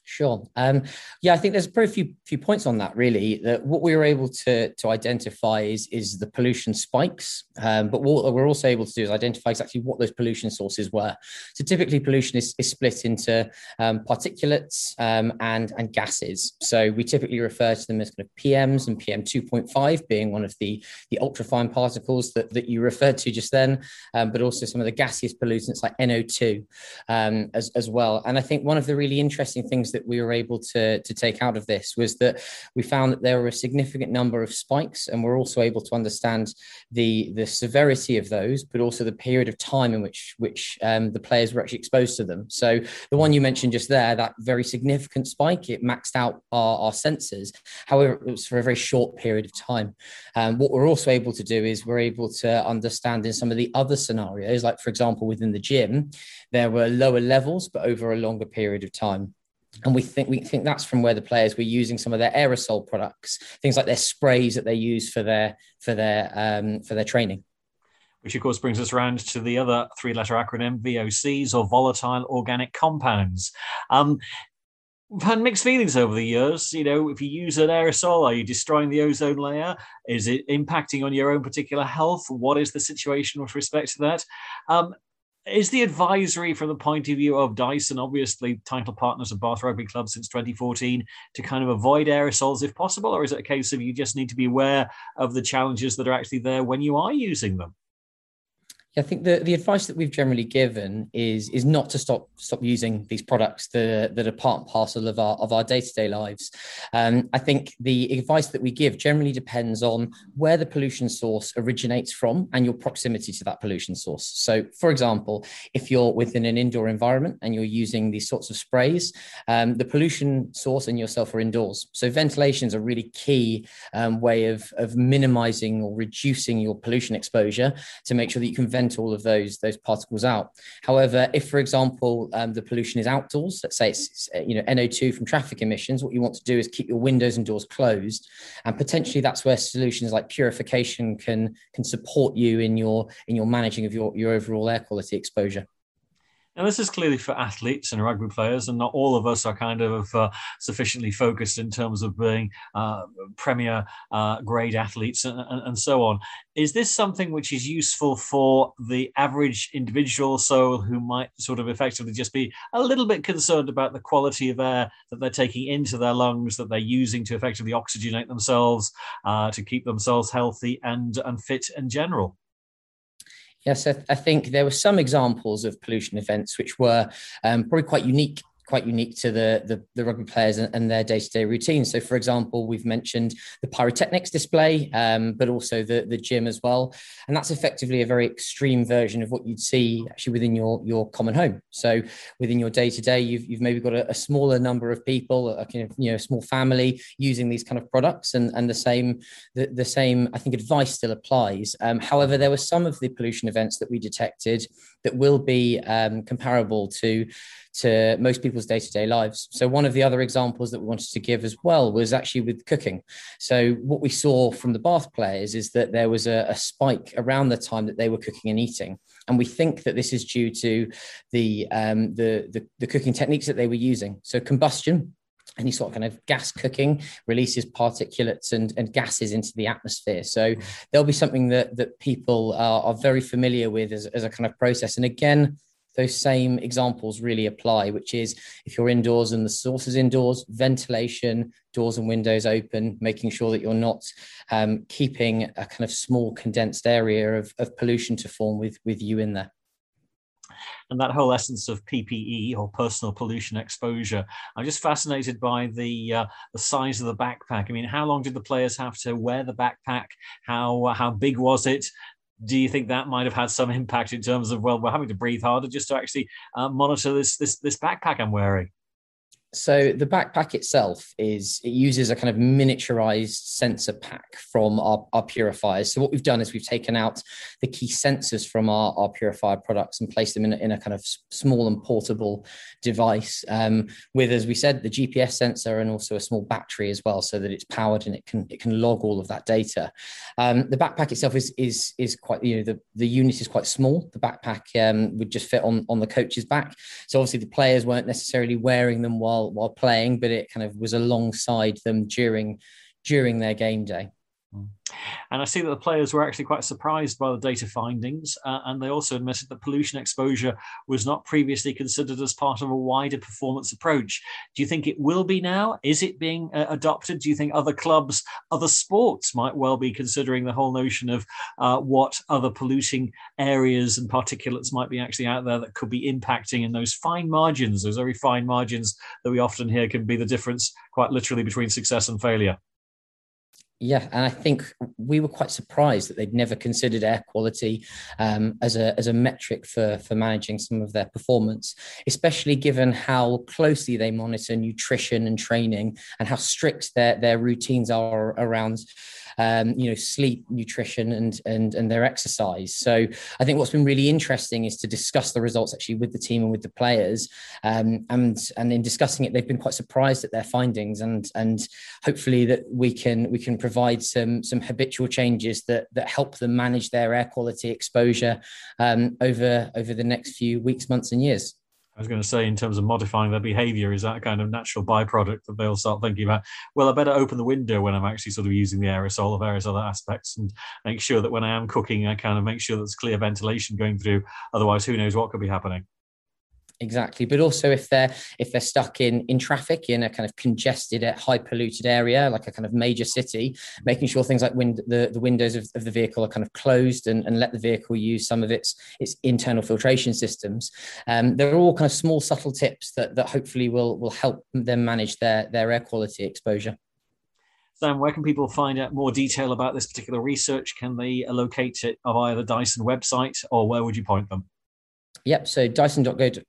Sure. Yeah, I think there's probably a few points on that, really. That what we were able to identify is the pollution spikes, but what we're also able to do is identify exactly what those pollution sources were. So typically pollution is split into particulates and gases. So we typically refer to them as kind of PMs, and PM 2.5 being one of the ultrafine particles that you referred to just then, but also some of the gaseous pollutants like NO2 as well. And I think one of the really interesting things that we were able to take out of this was that we found that there were a significant number of spikes, and we're also able to understand the severity of those, but also the period of time in which the players were actually exposed to them. So the one you mentioned just there, that very significant spike, it maxed out our sensors. However, it was for a very short period of time. What we're also able to do is we're able to understand in some of the other scenarios, like for example, within the gym, there were lower levels, but over a longer period of time. And we think that's from where the players were using some of their aerosol products, things like their sprays that they use for their training.
Which of course brings us around to the other three-letter acronym, VOCs, or volatile organic compounds. We've had mixed feelings over the years. You know, if you use an aerosol, are you destroying the ozone layer? Is it impacting on your own particular health? What is the situation with respect to that? Is the advisory from the point of view of Dyson, obviously title partners of Bath Rugby Club since 2014, to kind of avoid aerosols if possible? Or is it a case of you just need to be aware of the challenges that are actually there when you are using them?
I think the advice that we've generally given is not to stop using these products that are part and parcel of our day-to-day lives. I think the advice that we give generally depends on where the pollution source originates from and your proximity to that pollution source. So, for example, if you're within an indoor environment and you're using these sorts of sprays, the pollution source and yourself are indoors. So ventilation is a really key way of minimizing or reducing your pollution exposure to make sure that you can vent all of those particles out. However, if, for example, the pollution is outdoors, let's say it's NO2 from traffic emissions, what you want to do is keep your windows and doors closed, and potentially that's where solutions like purification can support you in your managing of your overall air quality exposure.
Now, this is clearly for athletes and rugby players, and not all of us are kind of sufficiently focused in terms of being premier grade athletes and so on. Is this something which is useful for the average individual, so who might sort of effectively just be a little bit concerned about the quality of air that they're taking into their lungs, that they're using to effectively oxygenate themselves, to keep themselves healthy and fit in general?
Yes, I think there were some examples of pollution events which were probably quite unique to the rugby players and their day-to-day routine. So, for example, we've mentioned the pyrotechnics display, but also the gym as well. And that's effectively a very extreme version of what you'd see actually within your common home. So within your day-to-day, you've maybe got a smaller number of people, a small family using these kind of products, and the same I think advice still applies. However, there were some of the pollution events that we detected that will be comparable to most people's day-to-day lives. So one of the other examples that we wanted to give as well was actually with cooking. So what we saw from the Bath players is that there was a spike around the time that they were cooking and eating. And we think that this is due to the cooking techniques that they were using. So combustion, any sort of kind of gas cooking, releases particulates and gases into the atmosphere. So there'll be something that people are very familiar with as a kind of process. And again, those same examples really apply, which is if you're indoors and the source is indoors, ventilation, doors and windows open, making sure that you're not keeping a kind of small condensed area of pollution to form with you in there.
And that whole essence of PPE, or personal pollution exposure, I'm just fascinated by the size of the backpack. I mean, how long did the players have to wear the backpack? How big was it? Do you think that might have had some impact in terms of, well, we're having to breathe harder just to actually monitor this backpack I'm wearing?
So the backpack itself uses a kind of miniaturized sensor pack from our purifiers. So what we've done is we've taken out the key sensors from our purifier products and placed them in a kind of small and portable device with, as we said, the GPS sensor and also a small battery as well, so that it's powered and it can log all of that data. The backpack itself is quite, the unit is quite small. The backpack would just fit on the coach's back. So obviously the players weren't necessarily wearing them while while playing, but it kind of was alongside them during their game day.
And I see that the players were actually quite surprised by the data findings, and they also admitted that pollution exposure was not previously considered as part of a wider performance approach. Do you think it will be now? Is it being adopted? Do you think other clubs, other sports might well be considering the whole notion of what other polluting areas and particulates might be actually out there that could be impacting in those fine margins, those very fine margins that we often hear can be the difference quite literally between success and failure?
Yeah, and I think we were quite surprised that they'd never considered air quality as a metric for managing some of their performance, especially given how closely they monitor nutrition and training and how strict their routines are around sleep, nutrition, and their exercise. So I think what's been really interesting is to discuss the results actually with the team and with the players. And in discussing it, they've been quite surprised at their findings, and hopefully that we can provide some habitual changes that help them manage their air quality exposure over the next few weeks, months, and years.
I was going to say, in terms of modifying their behaviour, is that a kind of natural byproduct that they'll start thinking about, well, I better open the window when I'm actually sort of using the aerosol or various other aspects, and make sure that when I am cooking, I kind of make sure there's clear ventilation going through. Otherwise, who knows what could be happening.
Exactly, but also if they're stuck in traffic in a kind of congested, high polluted area like a kind of major city, making sure things like the windows of the vehicle are kind of closed and let the vehicle use some of its internal filtration systems. They're all kind of small, subtle tips that hopefully will help them manage their air quality exposure.
Sam, where can people find out more detail about this particular research? Can they locate it via the Dyson website, or where would you point them?
Yep. So dyson.co.uk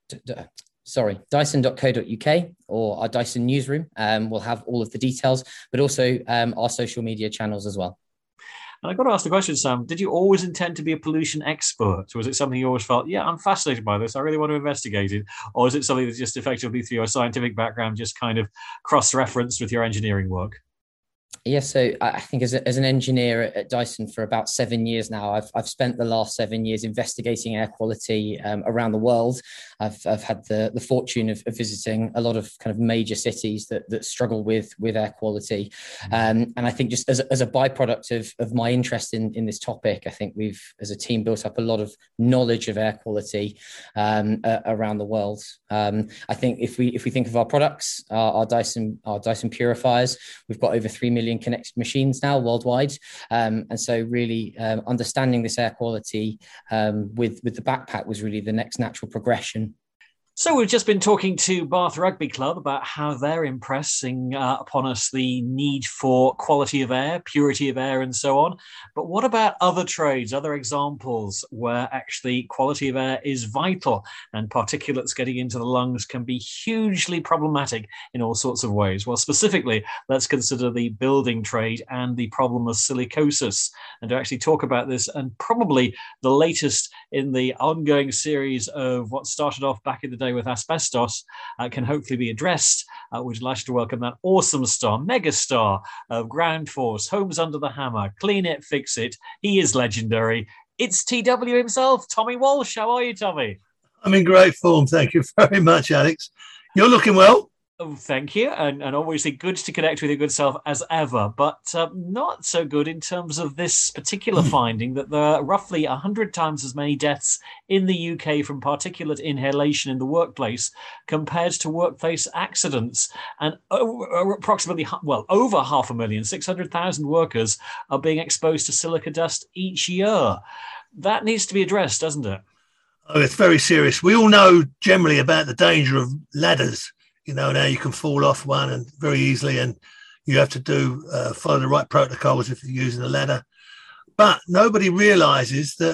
or our Dyson newsroom will have all of the details, but also our social media channels as well.
And I've got to ask the question, Sam, did you always intend to be a pollution expert? Or was it something you always felt, yeah, I'm fascinated by this, I really want to investigate it? Or is it something that's just effectively through your scientific background, just kind of cross-referenced with your engineering work?
Yes, so I think as an engineer at Dyson for about 7 years now, I've spent the last 7 years investigating air quality around the world. I've had the fortune of visiting a lot of kind of major cities that struggle with air quality, and I think just as a byproduct of my interest in this topic, I think we've as a team built up a lot of knowledge of air quality around the world. I think if we think of our products, our Dyson purifiers, we've got over 3 million connected machines now worldwide, and so really understanding this air quality with the backpack was really the next natural progression.
So we've just been talking to Bath Rugby Club about how they're impressing upon us the need for quality of air, purity of air, and so on. But what about other trades, other examples where actually quality of air is vital and particulates getting into the lungs can be hugely problematic in all sorts of ways? Well, specifically, let's consider the building trade and the problem of silicosis. And to actually talk about this, and probably the latest in the ongoing series of what started off back in the day with asbestos, can hopefully be addressed. We'd like to welcome that awesome star, mega star of Ground Force, Homes Under the Hammer, Clean It, Fix It. He is legendary. It's TW himself, Tommy Walsh. How are you, Tommy?
I'm in great form. Thank you very much, Alex. You're looking well.
Oh, thank you. And obviously good to connect with your good self as ever, but not so good in terms of this particular finding that there are roughly 100 times as many deaths in the UK from particulate inhalation in the workplace compared to workplace accidents. And approximately, over 500,000, 600,000 workers are being exposed to silica dust each year. That needs to be addressed, doesn't it?
Oh, it's very serious. We all know generally about the danger of ladders. You know, now you can fall off one and very easily, and you have to follow the right protocols if you're using a ladder. But nobody realizes that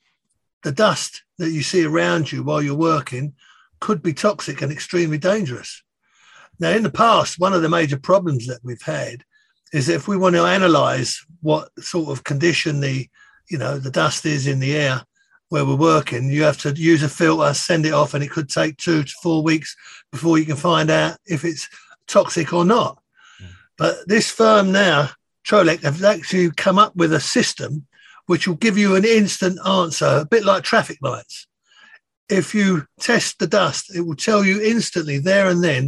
the dust that you see around you while you're working could be toxic and extremely dangerous. Now, in the past, one of the major problems that we've had is that if we want to analyze what sort of condition the dust is in the air where we're working, you have to use a filter, send it off, and it could take 2 to 4 weeks before you can find out if it's toxic or not. But this firm now, Trolec, have actually come up with a system which will give you an instant answer, a bit like traffic lights. If you test the dust, it will tell you instantly there and then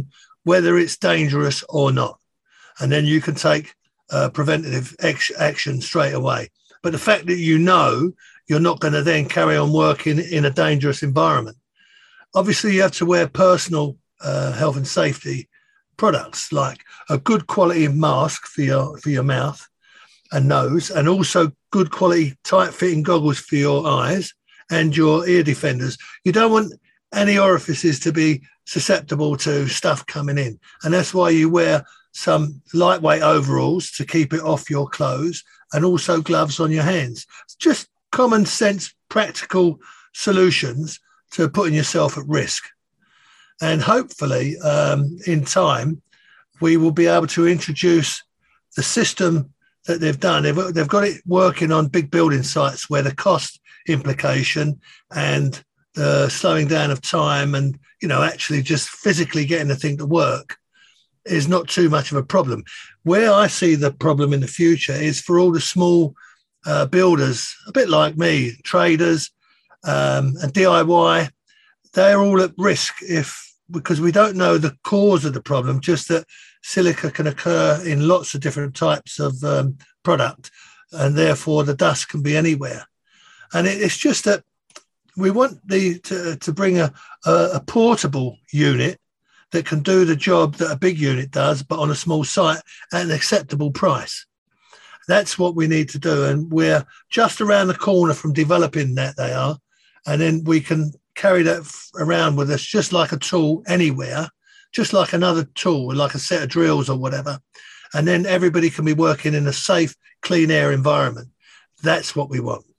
whether it's dangerous or not. And then you can take preventative action straight away. But the fact that you know you're not going to then carry on working in a dangerous environment. Obviously, you have to wear personal health and safety products, like a good quality mask for your mouth and nose, and also good quality tight-fitting goggles for your eyes and your ear defenders. You don't want any orifices to be susceptible to stuff coming in. And that's why you wear some lightweight overalls to keep it off your clothes, and also gloves on your hands. It's just common sense, practical solutions to putting yourself at risk. And hopefully, in time, we will be able to introduce the system that they've done. They've got it working on big building sites where the cost implication and the slowing down of time and, actually just physically getting the thing to work is not too much of a problem. Where I see the problem in the future is for all the small builders, a bit like me, traders and DIY. They're all at risk because we don't know the cause of the problem, just that silica can occur in lots of different types of product, and therefore the dust can be anywhere. And it's just that we want to bring a portable unit that can do the job that a big unit does, but on a small site at an acceptable price. That's what we need to do. And we're just around the corner from developing that, they are. And then we can carry that around with us just like a tool anywhere, just like another tool, like a set of drills or whatever. And then everybody can be working in a safe, clean air environment. That's what we want.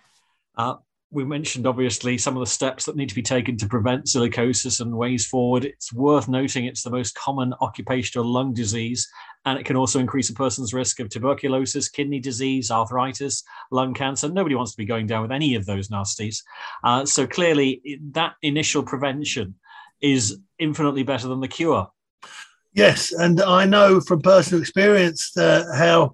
We mentioned, obviously, some of the steps that need to be taken to prevent silicosis and ways forward. It's worth noting it's the most common occupational lung disease, and it can also increase a person's risk of tuberculosis, kidney disease, arthritis, lung cancer. Nobody wants to be going down with any of those nasties. So clearly, that initial prevention is infinitely better than the cure.
Yes, and I know from personal experience how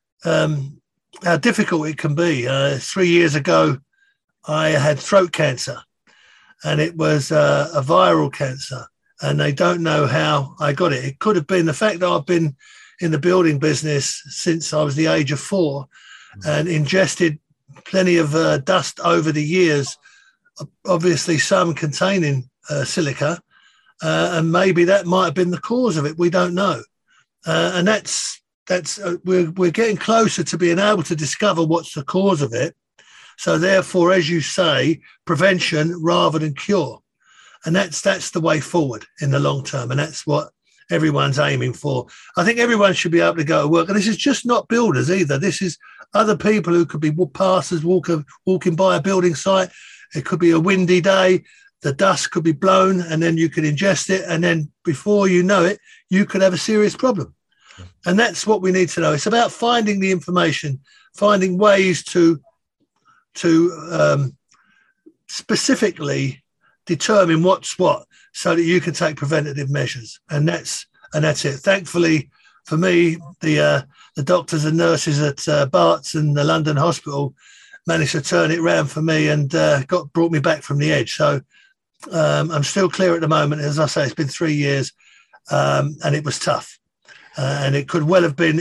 difficult it can be. 3 years ago, I had throat cancer, and it was a viral cancer, and they don't know how I got it. It could have been the fact that I've been in the building business since I was the age of 4 and ingested plenty of dust over the years, obviously some containing silica, and maybe that might have been the cause of it. We don't know. And we're getting closer to being able to discover what's the cause of it. So therefore, as you say, prevention rather than cure. And that's the way forward in the long term. And that's what everyone's aiming for. I think everyone should be able to go to work. And this is just not builders either. This is other people who could be passers walking by a building site. It could be a windy day. The dust could be blown, and then you could ingest it. And then before you know it, you could have a serious problem. And that's what we need to know. It's about finding the information, finding ways to specifically determine what's what, so that you can take preventative measures. And that's it. Thankfully for me, the doctors and nurses at Barts and the London Hospital managed to turn it round for me and brought me back from the edge. So I'm still clear at the moment. As I say, it's been 3 years, and it was tough. And it could well have been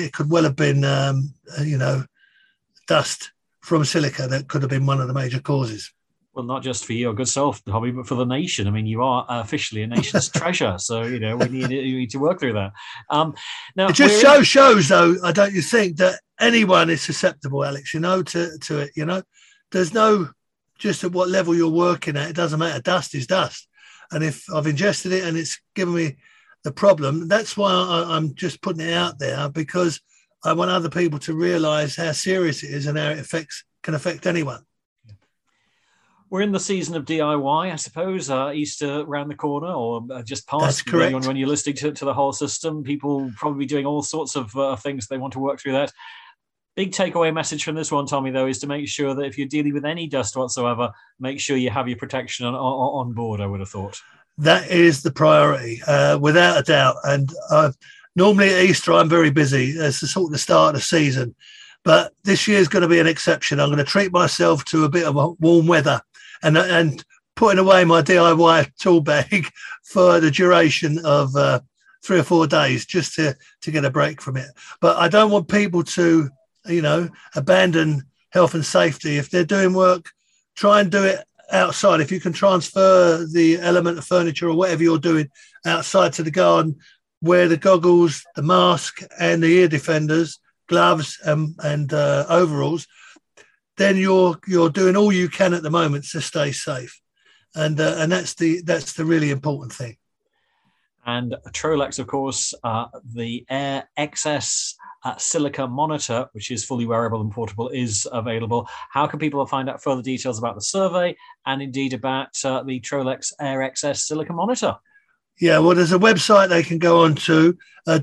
dust from silica that could have been one of the major causes.
Well, not just for your good self, Hobby, but for the nation. I mean, you are officially a nation's treasure, so we need to work through that. Now,
it just shows, though, don't you think, that anyone is susceptible, Alex? To it. There's no just at what level you're working at. It doesn't matter. Dust is dust, and if I've ingested it and it's given me the problem, that's why I'm just putting it out there, because I want other people to realise how serious it is and how it can affect anyone.
We're in the season of DIY, I suppose. Easter around the corner, or just past.
That's correct.
When you're listening to the whole system, people probably doing all sorts of things. They want to work through that. Big takeaway message from this one, Tommy, though, is to make sure that if you're dealing with any dust whatsoever, make sure you have your protection on board, I would have thought. That
is the priority, without a doubt. And normally at Easter, I'm very busy. It's the sort of the start of the season. But this year's going to be an exception. I'm going to treat myself to a bit of warm weather and putting away my DIY tool bag for the duration of 3 or 4 days just to get a break from it. But I don't want people to, abandon health and safety. If they're doing work, try and do it outside. If you can transfer the element of furniture or whatever you're doing outside to the garden, wear the goggles, the mask and the ear defenders, gloves and overalls, then you're doing all you can at the moment to stay safe. And that's the really important thing.
And Trolex, of course, the Air XS silica monitor, which is fully wearable and portable, is available. How can people find out further details about the survey and indeed about the Trolex Air XS silica monitor?
Yeah, well, there's a website they can go on to,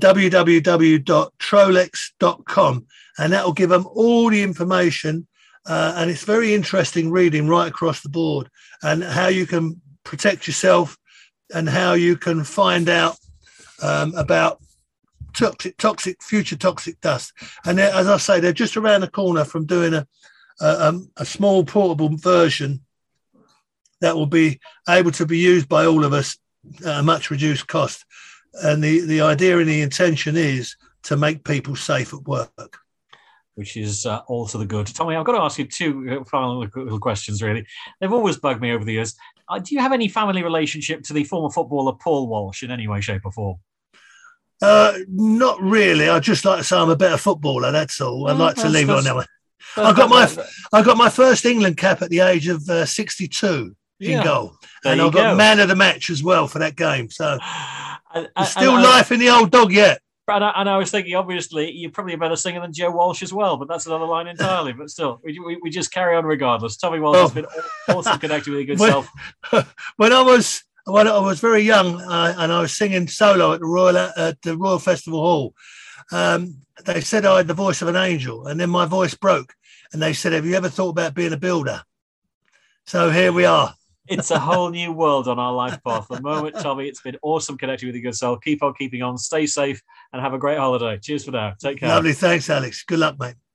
www.trolex.com, and that will give them all the information. And it's very interesting reading right across the board, and how you can protect yourself and how you can find out about future toxic dust. And as I say, they're just around the corner from doing a small portable version that will be able to be used by all of us at a much reduced cost. And the idea and the intention is to make people safe at work.
Which is all to the good. Tommy, I've got to ask you two final little questions, really. They've always bugged me over the years. Do you have any family relationship to the former footballer Paul Walsh in any way, shape or form?
Not really. I just like to say I'm a better footballer, that's all. I'd like to leave it on that one. I got my first England cap at the age of 62 in goal. And I got man of the match as well for that game. So there's still life in the old dog yet.
And I was thinking, obviously, you're probably a better singer than Joe Walsh as well, but that's another line entirely. But still, we just carry on regardless. Tommy Walsh has been awesome connected with your good self.
When I was very young and I was singing solo at the Royal Festival Hall, they said I had the voice of an angel, and then my voice broke, and they said, "Have you ever thought about being a builder?" So here we are.
It's a whole new world on our life path. For the moment, Tommy, it's been awesome connecting with your good self. Keep on keeping on, stay safe, and have a great holiday. Cheers for now. Take care.
Lovely. Thanks, Alex. Good luck, mate.